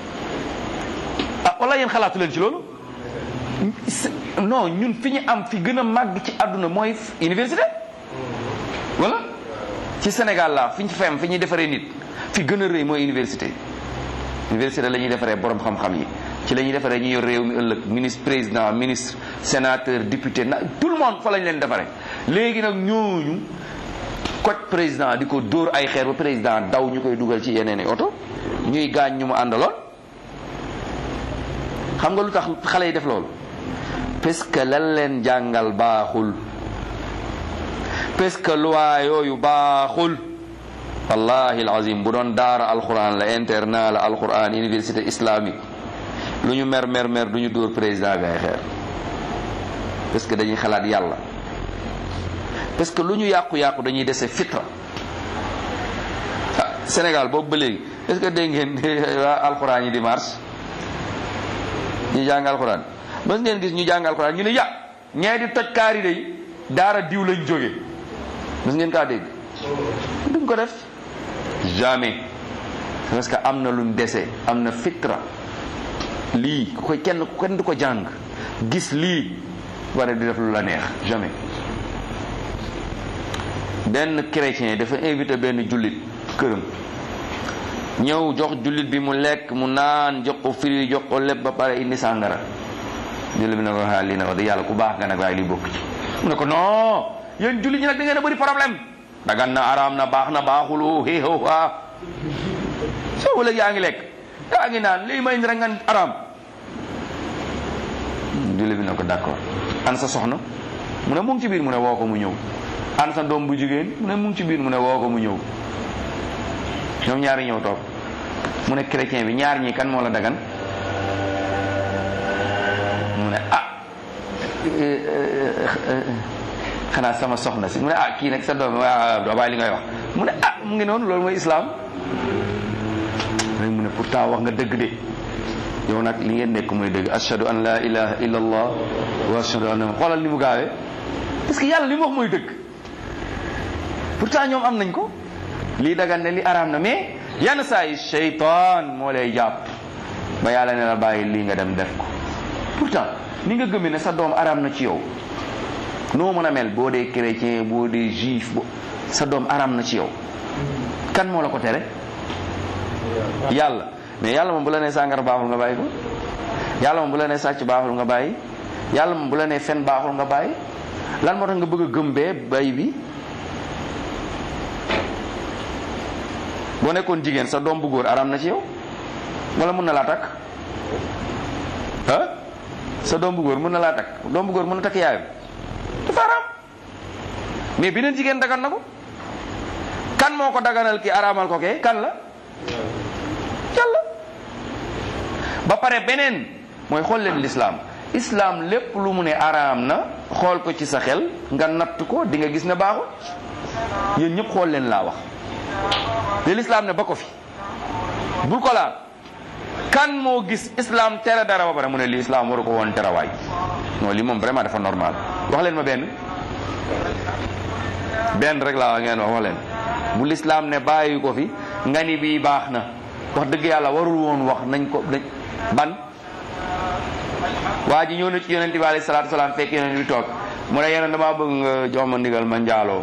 ah wala yéen xalaatu leen ci loolu non ñun fi ñu am fi gën a màgg ci àdduna mooy université wala ci Sénégal la fi ñu fem fi ñuy defaree nit fi gën a rëy mooy université université la ñuy defaree borom xam-xam yi ci la ñuy defaree ñi yor réew mi ëllëg ministre président ministre sénateur député na tout le monde fa lañ leen defaree léegi nag ñooñu koj président di ko dóor ay xeer ba président daw ñu koy dugal ci yeneen i oto ñuy gaañ ñu mu àndaloon xam nga lu tax xale yi def loolu parce que lan leen jàngal baaxul parce que loi yooyu baaxul wallahi alazim bu doon daara alquran la internat la alquran université islamique lu ñu mer mer mer du ñu dóor président bi ay xeer parce que dañuy xalaat yàlla parce que lu ñu yàqu-yàqu dañuy dese fitra ah Sénégal boobu ba léegi est-ce que dégg ngeen waa alquran yi di marche ñu jàng alquran mës ngeen gis ñu jàng alquran ñu ne ya ñee di toj kaari day daara diw lañ jóge mës ngeen kaa dégg duñ ko def jamais parce que am na luñ dese am na fitra lii ku koy kenn kenn du ko jàng gis lii wara di def lu la neex jamais. benn chrétien dafa invité benn jullit këram ñëw jox jullit bi mu lekk mu naan jox ko firi jox ko lépp ba pare indi sàngara jullit bi ne ko xaal lii na ko di yàlla ku baax nga nag waaye lii bokk ci mu ne ko non yéen jullit ñi nag da ngeen a bëri problème dagan na araam na baax na baaxulu xéexoo waa soo wala yaa ngi lekk yaa ngi naan lii may rek nga araam jullit bi ne ko d'accord an sa soxna mu ne mu ngi ci biir mu ne woo ko mu ñëw an sa doom bu jigéen mu ne mu ngi ci biir mu ne woo ko mu ñëw ñoom ñaari ñëw toog mu ne chrétien bi ñaar ñi kan moo la dagan mu ne ah xanaa sama soxna si mu ne ah kii nag sa doom waa doo bàyyi li ngay wax mu ne ah mu ngi noonu loolu mooy islam rek mu ne pourtant wax nga dëgg de yow nag li ngeen nekk mooy dëgg ashhadu an la ilaha illa allah wa ashhadu anna xoolal ni mu gaawee parce que yàlla li mu wax mooy dëgg pourtant ñoom am nañ ko lii dagan ne li araam na mais yenn saa yi seytaan moo lay jàpp ba yàlla ne la bàyyi lii nga dem def ko pourtant ni nga gëmee ne sa doom araam na ci yow noo mën a mel boo dee chrétien boo dee juif bo sa doom araam na ci yow kan moo la ko tere yàlla mais yàlla moom bu la nee sàngara baaxul nga bàyyi ko yàlla moom bu la nee sàcc baaxul nga bàyyi yàlla moom bu la nee fen baaxul nga bàyyi lan moo tax nga bëgg a gëm bee bay bi boo nekkoon jigéen sa doom bu góor araam na ci yow wala mën na laa takk ah sa doom bu góor mën na laa takk doom bu góor mën na takk yaayam dafa araam mais beneen jigéen dagan na ko kan moo ko daganal ki araamal ko kee kan la yàlla ba pare beneen mooy xool leen l'islam islam lépp lu mu ne araam na xool ko ci sa xel nga natt ko di nga gis ne baaxul yéen ñëpp xool leen laa wax te l'islam ne ba ko fi bul ko laal kan moo gis islam tere dara ba pare mu ne li islam waru ko woon tere waay non lii moom vraiment dafa normal wax leen ma benn benn rek laa wax ngeen wax wax leen bu l'islam ne bàyyi ko fi nga ni bii baax na wax dëgg yàlla warul woon wax nañ ko nañ ban waa ji ñëw na ci yonent bi alayhi salaatu salaam fekk yonent bi toog mu ne yonent damaa bëgg nga jox ma ndigal ma njaaloo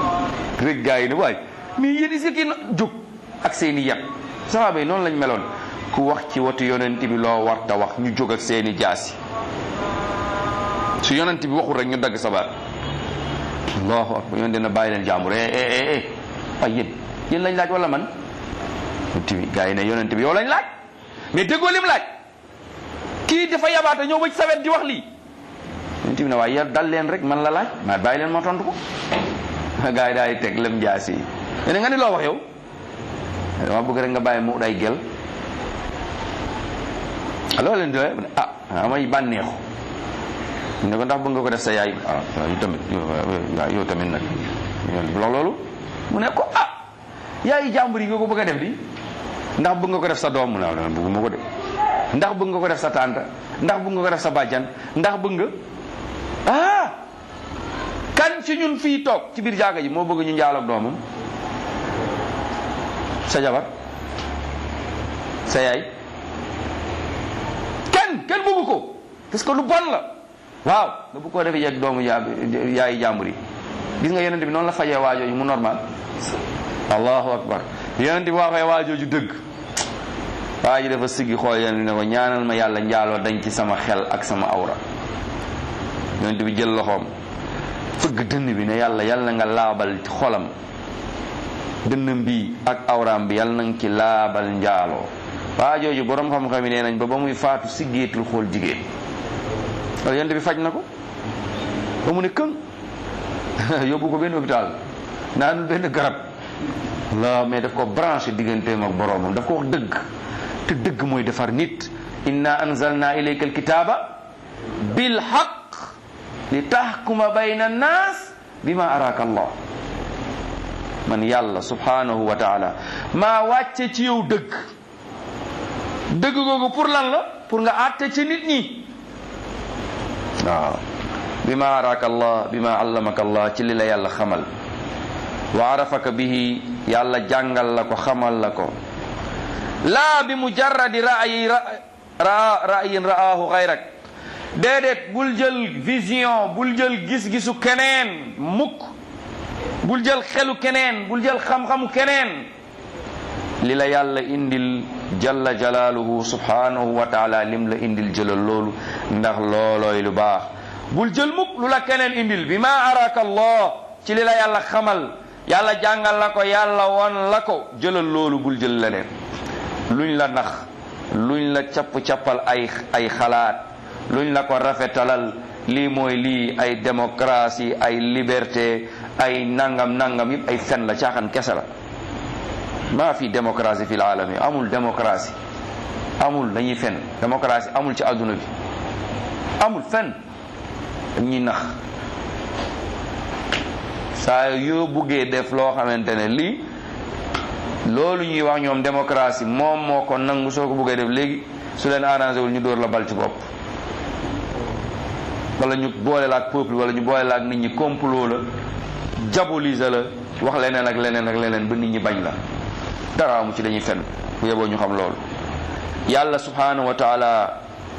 rek gaa yi ne waay mais yéen is ki jóg ak seeni yat saxaaba yi noonu lañ meloon ku wax ci watu yonent bi loo warta wax ñu jóg ak seeni jaasi su yonent bi waxul rek ñu dagg sa baat. allahu akbar yoon dina bàyyi leen jàmbur eh eh eh ay yéen yéen lañ laaj wala man bi gars yi ne yonent bi yow lañ laaj mais déggoo lim laaj kii dafa yabaate ñëw ba ci sawet di wax lii yonent bi ne waaye yar dal leen rek man la laaj ma bàyyi leen ma tontu ko gars yi daal di teg lem jaasi yi yéen nga ni loo wax yow dama bëgg rek nga bàyyi mu day gel loolu leen di ah amay bànneexu ne ko ndax bëgg nga ko def sa yaay ah yow tamit yow tamit nag loolu mu ne ko ah yaay jàmbur yi nga ko bëgg a def di ndax bëgg nga ko def sa doom mu ne bëgguma ko de ndax bëgg nga ko def sa tante ndax bëgg nga ko def sa bàjjan ndax bëgg nga ah kan ci ñun fii toog ci biir jaaga ji moo bëgg ñu njaaloog doomam sa jabar sa yaay kenn kenn bëggu ko parce que lu bon la waaw nga bu ko defee yegg doomu yaayi jàmbur yi gis nga yonent bi noonu la fajee waajooju mu normal allahu akbar yonent bi waxee waajooju dëgg waa ji dafa siggi xool yonent bi ne ko ñaanal ma yàlla njaaloo dañ ci sama xel ak sama awra yonent bi jël loxoom fëgg dënn bi ne yàlla yàlla nga laabal xolam dënnam bi ak awraam bi yàlla nga ci laabal njaaloo waajooju borom xam-xam yi nee nañ ba ba muy faatu siggeetul xool jigéen loolu yonent bi faj na ko ba mu ne këng yóbbu ko benn hôpital naanul benn garab la mais daf ko branché digganteem ak boroomam daf ko wax dëgg te dëgg mooy defar nit inna anzalna ilayka alkitaba bil haqq li tahkuma bayna annas bima araka allah man yàlla subhanahu wa taala maa wàcce ci yow dëgg dëgg googu pour lan la pour nga àtte ci nit ñi waaw bima araka allah bima allamaka allah ci li la yàlla xamal wa arafaka bihi yàlla jàngal la ko xamal la ko laa bi mujarradi ra'yi ra'yin ra'ahu xayrak déedéet bul jël vision bul jël gis-gisu keneen mukk bul jël xelu keneen bul jël xam-xamu keneen li la yàlla indil jalla jalaaluhu subhanahu wa taala lim la indil jëlal loolu ndax loolooy lu baax bul jël mukk lu la keneen indil bi ma araka allah ci li la yàlla xamal yàlla jàngal la ko yàlla won la ko jëlal loolu bul jël leneen luñ la nax luñ la capp-cappal ay ay xalaat luñ la ko rafetalal lii mooy lii ay démocratie ay liberté ay nangam nangam yëpp ay fen la caaxaan kese la maa fi démocratie fi alami amul démocratie amul dañuy fen démocratie amul ci àdduna bi amul fen dañuy nax saa yoo buggee def loo xamante ne lii loolu ñuy wax ñoom démocratie moom moo ko nangu soo ko buggee def léegi su leen arrangé wul ñu dóor la bal ci bopp wala ñu boole la ak peuple wala ñu boole la ak nit ñi complot la diaboliser la wax leneen ak leneen ak leneen ba nit ñi bañ la dara amu ci dañuy fen bu yeboo ñu xam loolu yàlla subhanahu wa taala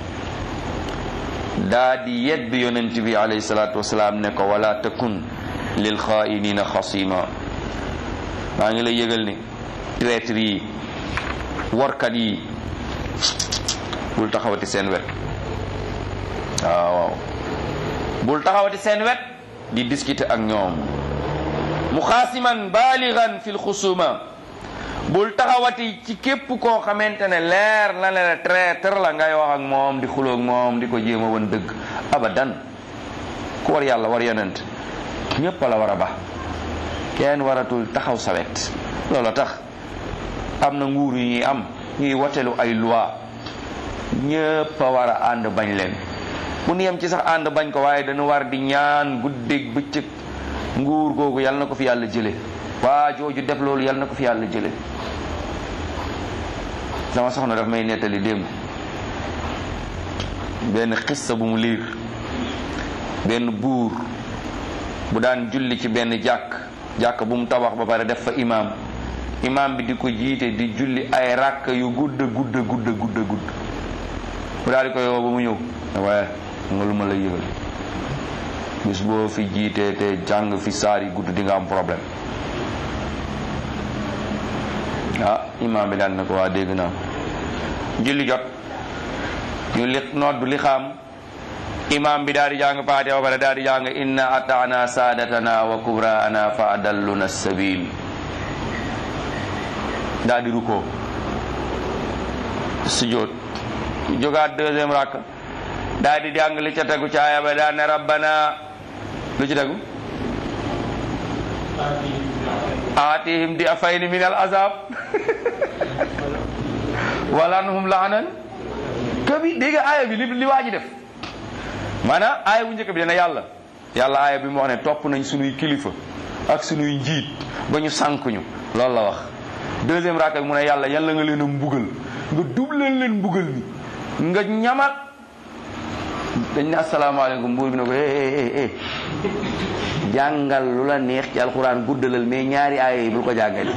daa di yedd yonent bi alayhi salatu wasalaam ne ko wala takun lil xaa'inina xasima maa ngi lay yëgal ni traître yi warkat yi bul taxawati seen wet waaw waaw bul taxawati seen wet di discuter ak ñoom muxaasiman baaligan fil xusuma bul taxawati ci képp koo xamante ne leer na ne la traître la ngay wax ak moom di xuloog moom di ko jéem a wan dëgg abadan ku war yàlla war yonent ñépp la war a ba kenn waratul taxaw sa wet loolu tax am na nguur yu ñuy am ñuy wotelu ay loi ñépp a war a ànd bañ leen bu ñu yem ci sax ànd bañ ko waaye dañu war di ñaan guddeeg bëccëg nguur googu yàlla na ko fi yàlla jële waa jooju def loolu yàlla na ko fi yàlla jële sama soxna daf may nettali démb benn xissa bu mu liir benn buur bu daan julli ci benn jàkk jàkk bu mu tabax ba pare def fa imaam imaam bi di ko jiite di julli ay ràkk yu gudd gudd gudd gudd gudd bu daal di ko yow ba mu ñëw waaye nga lu ma lay yëgal bis boo fi jiitee te jàng fi saar yi gudd di nga am problème ah imaam bi daal na ko waa dégg naa julli jot ñu li nodd li xam imam bi daal di jàng Faatiha ba pare daal di jàng inna ata'na saadatana wa kubraana fa adalluna sabil daal di rukkoo sujjóot jógaat deuxième rakk daal di jàng li ca tegu ci aaya ba daal ne rabbana lu ci tegu aatihim di afayni min al azab walanhum laanan kabi dégg aaya bi li li waa ji def maanaam aaya bu njëkk bi dana yàlla yàlla aaya bi mu wax ne topp nañ sunuy kilifa ak sunuy njiit ba ñu sànkuñu loolu la wax deuxième rakk bi mu ne yàlla yàlla nga leen a mbugal nga dubleel leen mbugal mi nga ñamal dañ ne asalaamaaleykum mbuur bi ne ko eh eh eh jàngal lu la neex ci alxuraan guddalal mais ñaari aaya yi bul ko jàngal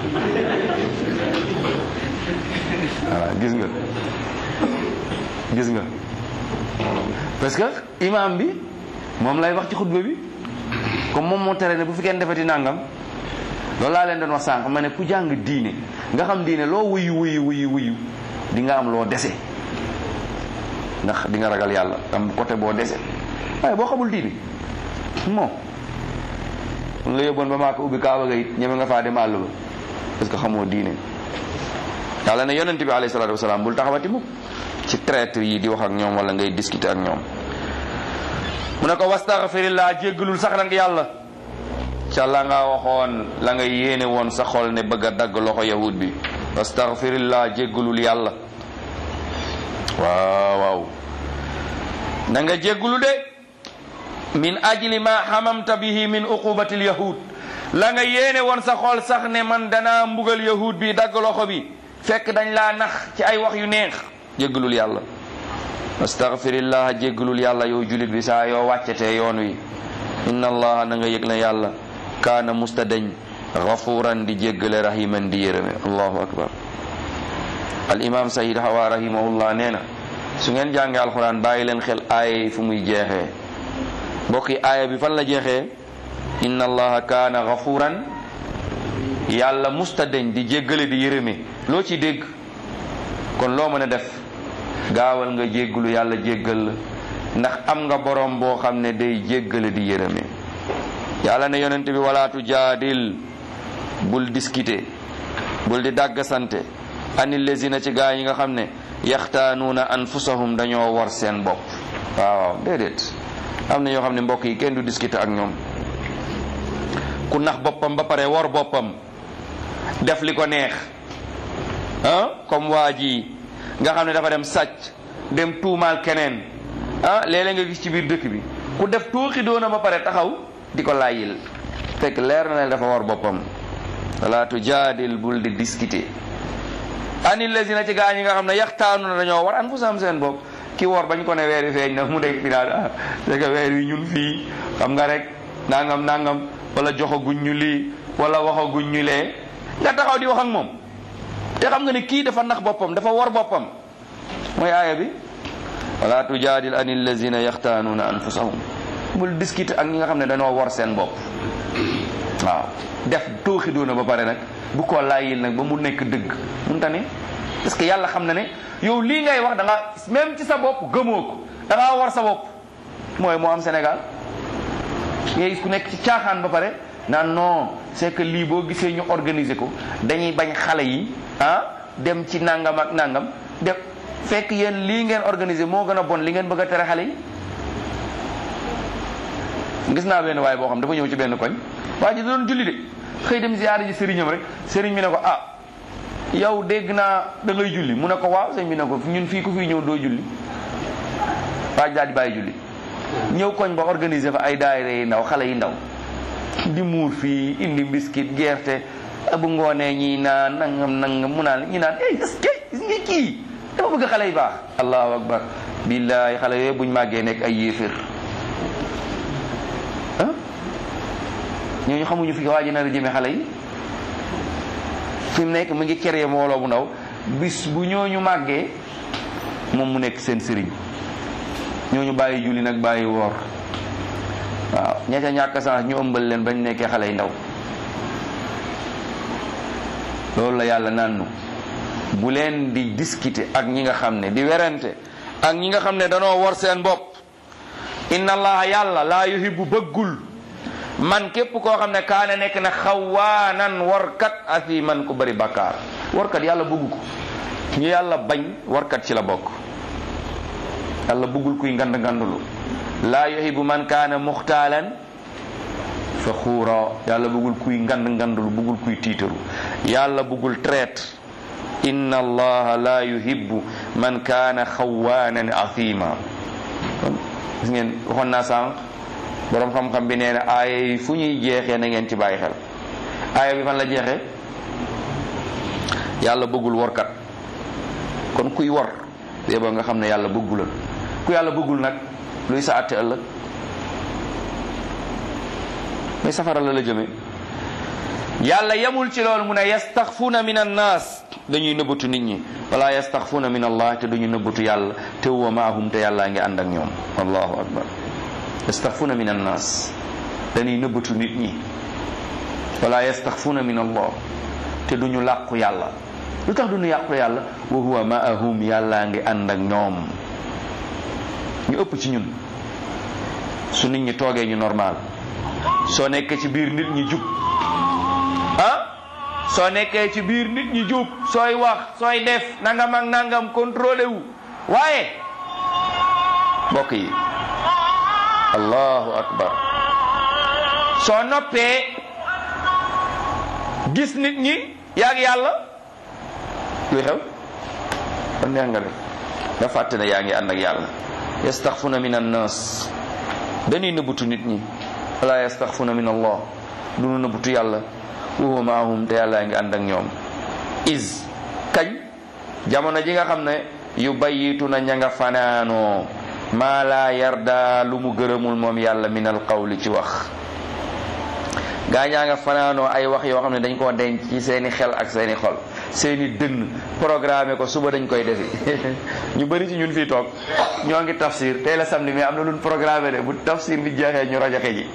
voilà gis nga gis nga parce que imam bi moom lay wax ci xutba bi comme moom moo tere ne bu fi kenn defati nangam loolu laa leen doon wax sànq ma ne ku jàng diine nga xam diine loo wuyu wuyu wuyu wuyu di nga am loo dese ndax di nga ragal yàlla am côté boo dese waaye boo xamul diine moo mun la yóbboon ba maa ko ubbi kaaba ga it ñeme nga faa dem àll ba parce que xamoo diine yàlla ne yonent bi alayhi salaatu wasalaam bul taxawati mukk ci traître yi di wax ak ñoom wala ngay discuter ak ñoom mu ne ko wastaghfirillah jéggalul sax nag yàlla ca la nga waxoon la nga yéene woon sa xol ne bëgg a dagg loxo yahud bi wastaghfirillah jéggalul yàlla waaw waaw na nga jéggalu de min ajli ma xamamta bihi min uqubatil yahud la nga yéene woon sa xol sax ne man danaa mbugal yahud bi dagg loxo bi fekk dañ laa nax ci ay wax yu neex jéggalul yàlla astaghfirillah jéggalul yàlla yow julit bi saa yoo wàccetee yoon wi inna allaha na nga yëg na yàlla kaana mustadañ ghafuran di jéggale rahiman di yërëme allahu akbar al imam sayid hawa rahimahullah nee na su ngeen jàngee alquran bàyyi leen xel aaya yi fu muy jeexee mbokk yi aaya bi fan la jeexee inna allaha kaana ghafuran yàlla mustadañ di jéggale di yërëme loo ci dégg kon loo mën a def gaawal nga jéggalu yàlla jéggal la ndax am nga borom boo xam ne day jéggale di yërëme yàlla ne yonent bi walaatu jaadil bul discuter bul di dàgg sante anil lazina ci gaa yi nga xam ne yaxtaanuuna anfusahum dañoo war seen bopp waaw déedéet am na ñoo xam ne mbokk yi kenn du discuter ak ñoom ku nax boppam ba pare war boppam def li ko neex ah comme waa ji nga xam ne dafa dem sàcc dem tuumaal keneen ah léeg-léeg nga gis ci biir dëkk bi ku def tuuxi doona ba pare taxaw di ko laayil fekk leer na ne dafa war boppam wala tujaadil bul di discuter anil lazina ci gaa ñi nga xam ne yaxtaanu na dañoo war anfusahum seen bopp ki woor bañ ko ne weer wi feeñ na mu dégg fi daal ah c'est que weer wi ñun fii xam nga rek nangam nangam wala joxaguñ ñu lii wala waxaguñ ñu lee nga taxaw di wax ak moom te xam nga ne kii dafa nax boppam dafa war boppam mooy aaya bi wala tujaadil anil lazina yaxtaanuuna anfusahum bul discuter ak ñi nga xam ne dañoo war seen bopp waaw def tooxi doona ba pare nag bu ko laayil nag ba mu nekk dëgg mun ta ne parce que yàlla xam na ne yow lii ngay wax da nga même ci sa bopp gëmoo ko da ngaa war sa bopp mooy moo am Sénégal ngay ku nekk ci caaxaan ba pare naan non c'est que lii boo gisee ñu organiser ko dañuy bañ xale yi ah dem ci nangam ak nangam def fekk yéen lii ngeen organiser moo gën a bon li ngeen bëgg a tere xale yi. gis naa benn waaye boo xam dafa ñëw ci benn koñ waa ji da doon julli de xëy dem ziyaare ji sëriñam rek sëriñ bi ne ko ah yow dégg naa da ngay julli mu ne ko waaw sëriñ bi ne ko ñun fii ku fii ñëw doo julli waa ji daal di bàyyi julli ñëw koñ ba organiser fa ay daayira yi ndaw xale yi ndaw di muur fii indi biscuit gerte bu ngoonee ñi naan nangam nangam mu naan ñi naan eh est-ce que gis nga kii dafa bëgg xale yi baax allahu akbar billahi xale yooyu buñ màggee nekk ay yéeféer ah ñooñu xamuñu fi waa ji nar a jëme xale yi fi mu nekk mu ngi créé mbooloo bu ndaw bis bu ñooñu màggee moom mu nekk seen sëriñ ñooñu bàyyi julli nag bàyyi woor waaw ña ca ñàkk sax ñu ëmbal leen bañ nekkee xale yi ndaw loolu la yàlla naan nu bu leen di discuter ak ñi nga xam ne di werante ak ñi nga xam ne danoo war seen bopp. inna allaha yàlla laa yuhibbu bëggul man képp koo xam ne kaana nekk na xawaanan warkat asiman ku bari bakkaar. warkat yàlla bëggu ko. ñu yàlla bañ warkat ci la bokk. yàlla bëggul kuy ngand ngandulu. laa yuhibbu man kaana muxtaalan faxuura. yàlla bëggul kuy ngand ngandulu, bëggul kuy tiitaru. yàlla bëggul traître. inna allaha la yuhibbu man kaana xawaanan asima. gis ngeen waxoon naa sànq borom xam-xam bi nee na aaya yi fu ñuy jeexee na ngeen ci bàyyi xel. aaya bi fan la jeexee? yàlla bëggul workat. kon kuy wor yéba nga xam ne yàlla bëggulal. ku yàlla bëggul nag luy sa àtte ëllëg? mais safara la la jëme. yàlla yemul ci loolu mu ne yastaxfuuna min annaas, dañuy nëbbatu nit ñi. wala yastaxfuuna min allah, te duñu nëbbatu yàlla. te huwa maahum, te yàllaa ngi ànd ak ñoom. allahu akbar. yastaxfuuna min annaas, dañuy nëbbatu nit ñi. wala yastaxfuuna min allah, te duñu làqu yàlla. lu tax duñu yàqu yàlla? wa huwa maahum, yàllaa ngi ànd ak ñoom. ñu ëpp ci ñun su nit ñi toogee ñu normal, soo nekkee ci biir nit ñi jub ah soo nekkee ci biir nit ñi jub, sooy wax sooy def nangam ak nangam contrôlé wu. waaye mbokk yi, allahu akbar, soo noppee gis nit ñi yaag yàlla luy xew? ba neex nga def nga fàtte ne yaa ngi ànd ak yàlla. yastaxfuna min annas, dañuy nëbbutu nit ñi. wala yastaxfuna min allah, du nu nëbbutu yàlla. wa huwa maahum, te yàlla ngi ànd ak ñoom. is kañ jamono ji nga xam ne yu bayitu na ña nga fanaanoo maa laa yarda, lu mu gërëmul moom yàlla min al qawli, ci wax. gaa ñaa nga fanaanoo ay wax yoo xam ne dañ koo denc ci seeni xel ak seeni xol, seeni dënn programme ko suba dañ koy defi. ñu bëri ci ñun fii toog ñoo ngi tafsir tey la samedi, mais am na luñ programme de bu tafsir bi jeexee ñu rajoxe ji.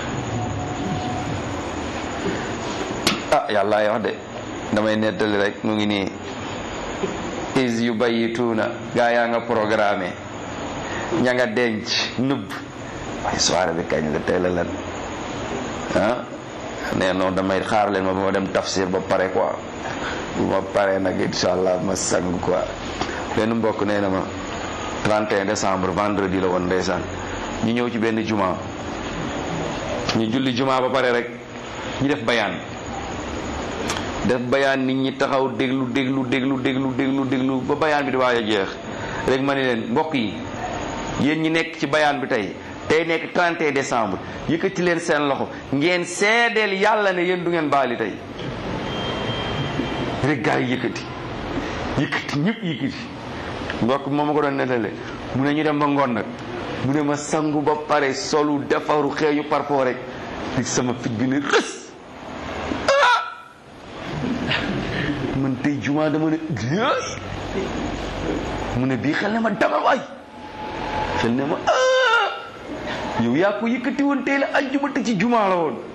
ah yàlla wax de, damay nettali rek, mu ngi nii. is yu bayituuna, gaa yaa nga programme ña nga denc nëbb. waaye soirée bi kañ la, tey la lan ah nee non damay xaar leen ma ba ma dem tafsir ba pare quoi. bu ma paree nag incha allah ma sang quoi. benn mbokk nee na ma trente et un décembre vendredi la woon ndeysaan, ñu ñëw ci benn juma, ñu julli juma ba pare rek ñu def bayaan def bayaan nit ñi taxaw déglu déglu déglu déglu déglu déglu ba bayaan bi di waaj a jeex rek ma ne leen mbokk yi, yéen ñi nekk ci bayaan bi tey tey nekk trente et un décembre, yëkkati leen seen loxo ngeen seedeel yàlla ne yéen du ngeen baali tey. rek gaa yi yëkkati yëkkati ñëpp yëkkati. mbokk moom ma ko doon nettale, mu ne ñu dem ba ngoon nag, mu ne ma sangu ba pare solu defaru xeeñu parfum rek lig sama fit bi ne rës. man tey jumaa dama ne mu ne bii xel ne ma dama waay xel ne ma yow yaa ko yëkkati woon tey la ajjuma te ci jumaa la woon.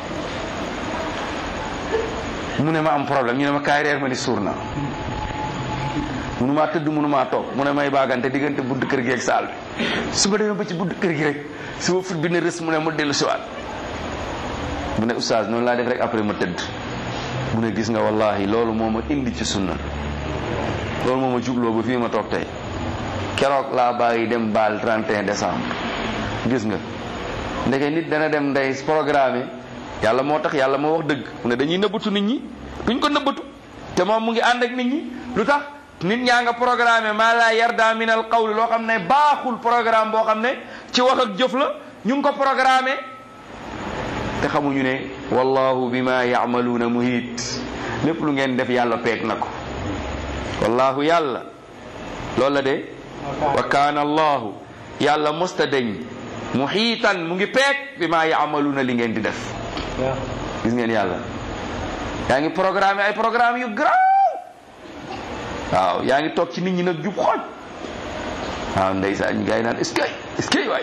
mu ne ma am problème, ñu ne ma kaay reer, ma ni suur naa. munumaa tëdd munumaa toog, mu ne may baagante diggante budd kër gi ak saal bi. su ma demee ba ci budd kër gi rek su ma fit bi ne rës, mu ne ma dellu siwaat. mu ne oustaz noonu laa def rek après ma tëdd. mu ne gis nga wallahi loolu moo ma indi ci sunna, loolu moo ma jubloo ba fii ma toog tey. keroog laa bàyyi dem baal trente et un décembre. gis nga ndeke nit dana dem ndey programme yàlla moo tax yàlla moo wax dëgg, mu ne dañuy nëbbatu nit ñi, duñ ko nëbbatu, te moom mu ngi ànd ak nit ñi. lu tax? nit ñaa nga programme maa laa yarda min al qawl, loo xam ne baaxul, programme boo xam ne ci wax ak jëf la, ñu ngi ko programme te xamuñu ne wallahu bima yaamaluuna muhit, lépp lu ngeen def yàlla peeg na ko. wallahu yàlla loolu la de, wa kaana allahu yàlla musta deñ muhiitan, mu ngi peeg bima yaamaluuna li ngeen di def. gis ngeen yàlla yaa ngi programme ay programme yu garaaw. waaw yaa ngi toog ci nit ñi nag jub xooj. waaw ndeysaan ñu gars yi naan est-ce que est-ce que waay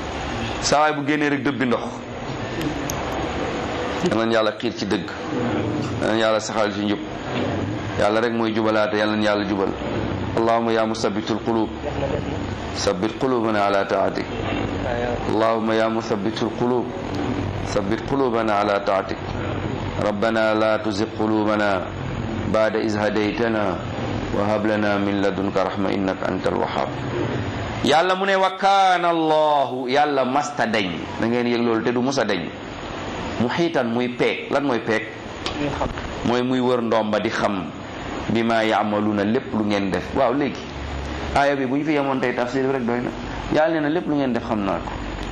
saa waay bu génnee rek dëbbi ndox. danañ yàlla xiir ci dëgg. yàlla saxal ci njub yàlla rek mooy jubalaate yàlla na yàlla jubal allahumma ya musabbitul qulub sabbit qulubana ala taatik allahumma ya musabbitul qulub sabbit qulubana ala taatik rabbana la tuzigh qulubana ba'da iz hadaytana wa hab lana min ladunka rahma innaka antal wahhab yàlla mu ne wa kaana allahu yàlla masta dañ da ngeen yëg loolu te du musa dañ mu xiitan muy peeg lan mooy peeg mooy muy wër ndomba di xam bi ma yaamaluna lépp lu ngeen def waaw léegi aaya bi bu ñu fi yemoon tey tafsir bi rek doy na yàlla nee na lépp lu ngeen def xam naa ko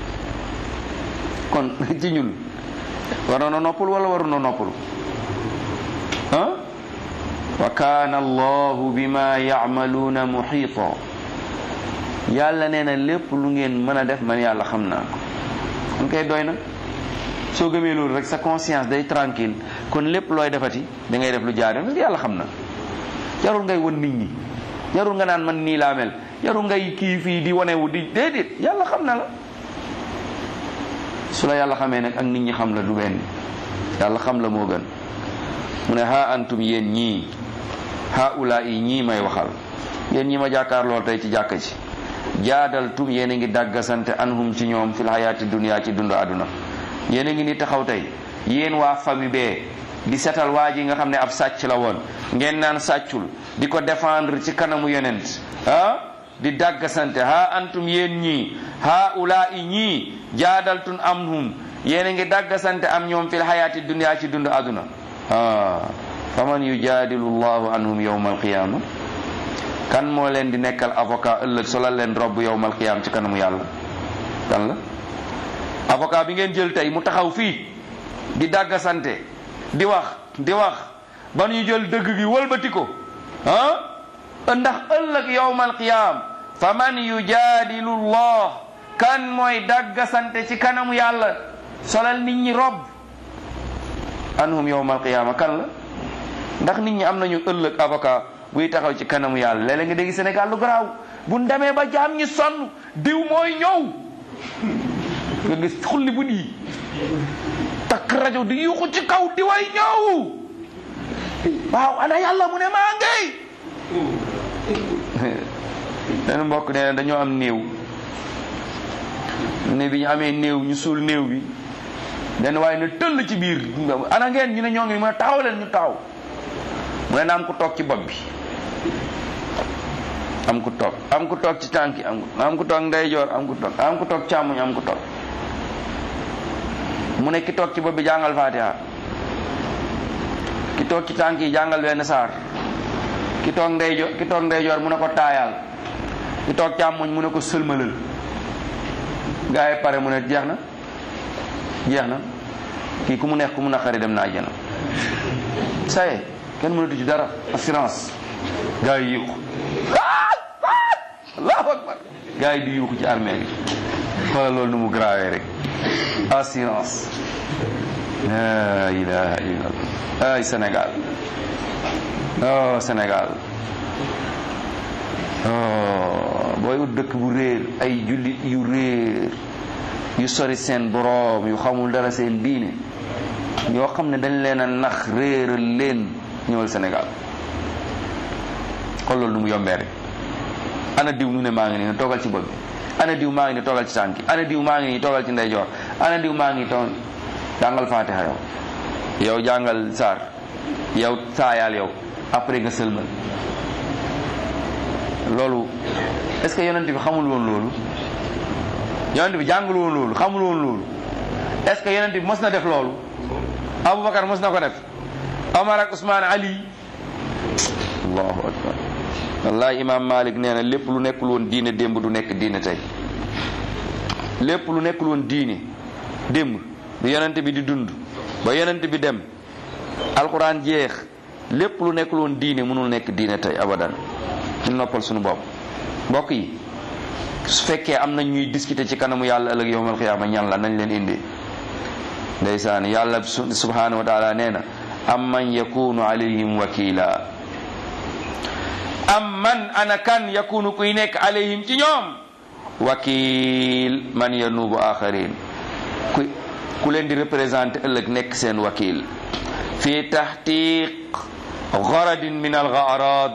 kon ci ñun war na noppal wala waru na noppal ah wa kaana allahu bima yaamaluna muhiita yàlla nee na lépp lu ngeen mën a def man yàlla xam naa ko kon kay doy na soo gëmee loolu rek sa conscience day tranquille kon lépp looy defati da ngay def lu jaar yoon yàlla xam na jarul ngay won nit ñi jarul nga naan man nii laa mel jarul ngay kii fii di wanewu di déedéet yàlla xam na la su la yàlla xamee nag ak nit ñi xam la du benn yàlla xam la moo gën mu ne ha antum yéen ñii haula yi ñii may waxal yéen ñi ma jàkkaar lool tey ci jàkka ci jaadaltum yéen a ngi dàggasante anhum ci ñoom fil hayaati dunya ci dund àdduna yéen a ngi ni taxaw tey yéen waa famille bee di setal waa ji nga xam ne ab sàcc la woon ngeen naan sàccul di ko défendre ci kanamu yonent ah di dàggasante ha antum yéen ñii haula yi ñii jaadaltum anhum yéen a ngi dàggasante am ñoom fil hayaati dunya ci dund àdduna ah faman yujaadilu llahu anhum yawma alqiyama kan moo leen di nekkal avocat ëllëg solal leen robb yawma alqiyama ci kanamu yàlla kan la avocat bi ngeen jël tey mu taxaw fii di dàggasante di wax di wax ba ñu jël dëgg gi wëlbati ko ah ndax ëllëg yawmal qiyaam fa man yujaadilu llah kan mooy dàggasante ci kanamu yàlla solal nit ñi rob anhum yawmal qiyaama kan la ndax nit ñi am nañu ëllëg avocat buy taxaw ci kanamu yàlla léeg-léeg nga dégg Sénégal lu garaaw bu ñu demee ba jaam ñi sonn diw mooy ñëw nga gis xulli bu nii takk rajo di yuuxu ci kaw di way ñëw waaw ana yàlla mu ne maa ngay leen mbokk nee na dañoo am néew ne bi ñu amee néew ñu suul néew bi den waaye ne tëll ci biir ana ngeen ñu ne ñoo ngi mu ne taxaw leen ñu taxaw mu ne na am ku toog ci bopp bi am ku toog am ku toog ci tànk yi am am ku toog ndeyjoor am ku toog am ku toog càmmoñ am ku toog mu ne ki toog ci bopp bi jàngal Fatiha ki toog ci tànk yi jàngal benn saar ki toog ndeyjoor ki toog ndeyjoor mu ne ko taayal ki toog càmmoñ mu ne ko sëlmalal gaa yi pare mu ne jeex na jeex na kii ku mu neex ku mu naqari dem na àjjana saye kenn mënatu ci dara assurance gaa yi yuuxu allahu akbar gaa yi di yuuxu ci armée bi xoolal loolu nu mu grawee rek assurance la ilaha illallah ay Sénégal oh Sénégal oh booy ut dëkk bu réer ay jullit yu réer yu sori seen boroom yu xamul dara seen diine yoo xam ne dañ leen a nax réeral leen ñëwal Sénégal xool loolu nu mu yombee rek ana diw mu ne maa ngi nii toogal ci bopp bi ana diw maa ngi nii toogal ci tànki ana diw maa ngi nii toogal ci ndeyjoor ana diw maa ngi nii toog jàngal Fatiha yow yow jàngal saar yow saayaal yow après nga sëlmal loolu est-ce que yonent bi xamul woon loolu yonent bi jàngul woon loolu xamul woon loolu est-ce que yonent bi mos na def loolu Aboubacar mos na ko def Omar ak Ousmane Ali allahu akbar wallahi imam Malik nee na lépp lu nekkul woon diine démb du nekk diine tey lépp lu nekkul woon diine démb bi yonent bi di dund ba yonent bi dem alquran jeex lépp lu nekkul woon diine mënul nekk diine tey abadan ñu noppal suñu bopp mbokk yi su fekkee am nañ ñuy discuter ci kanamu yàlla ëllëg yawmal qiyaama ñan la nañ leen indi ndeysaan yàlla subhanahu wa taala nee na am man yakunu alayhim wakila am man ana kan yakunu kuy nekk alayhim ci ñoom wakil man yanubu akharin ku ku leen di représenter ëllëg nekk seen wakil fi tahqiq garadin min al gharad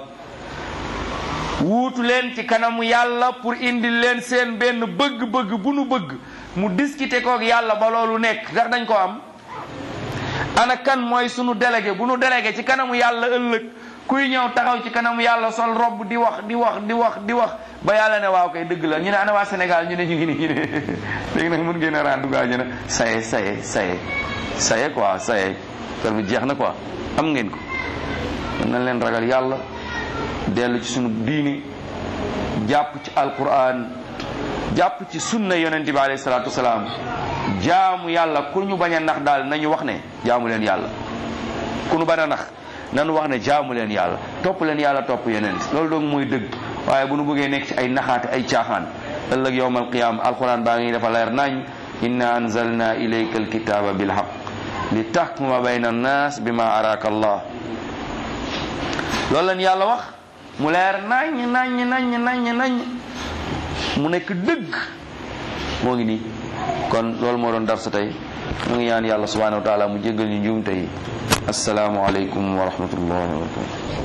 wuutu leen ci kanamu yàlla pour indi leen seen benn bëgg-bëgg bu nu bëgg mu discuter koog yàlla ba loolu nekk ndax dañ ko am. ana kan mooy sunu délégué bu nu délégué ci kanamu yàlla ëllëg kuy ñëw taxaw ci kanamu yàlla sol robb di wax di wax di wax di wax ba yàlla ne waaw kay dëgg la ñu ne ana waa Sénégal ñu ne ñu ngi nii ñu ne léegi nag mën ngeen a rendre gaa ñu ne saye saye saye saye quoi saye kër bi jeex na quoi am ngeen ko. mën nañ leen ragal yàlla dellu ci sunu diini jàpp ci alquran jàpp ci sunna yonent bi alayhi salaatu wasalaam jaamu yàlla ku ñu bañ a nax daal nañu wax ne jaamu leen yàlla ku ñu bañ a nax nañu wax ne jaamu leen yàlla topp leen yàlla topp yonent loolu doog mooy dëgg. waaye bu nu bëggee nekk ci ay naxaate ay caaxaan ëllëg yawmal qiyaama alquran baa ngi dafa leer nañ inna anzalna ilayka alkitaba bilhaq li tahkuma bayna annas bima araka allah loolu leen yàlla wax mu leer nañ nañ nañ nañ nañ mu nekk dëgg moo ngi nii kon loolu moo doon darsa tey mu ngi ñaan yàlla subhanahu wa taala mu jéggal ñu njuumte yi assalaamu aleykum wa rahmatullahi wa barakatuh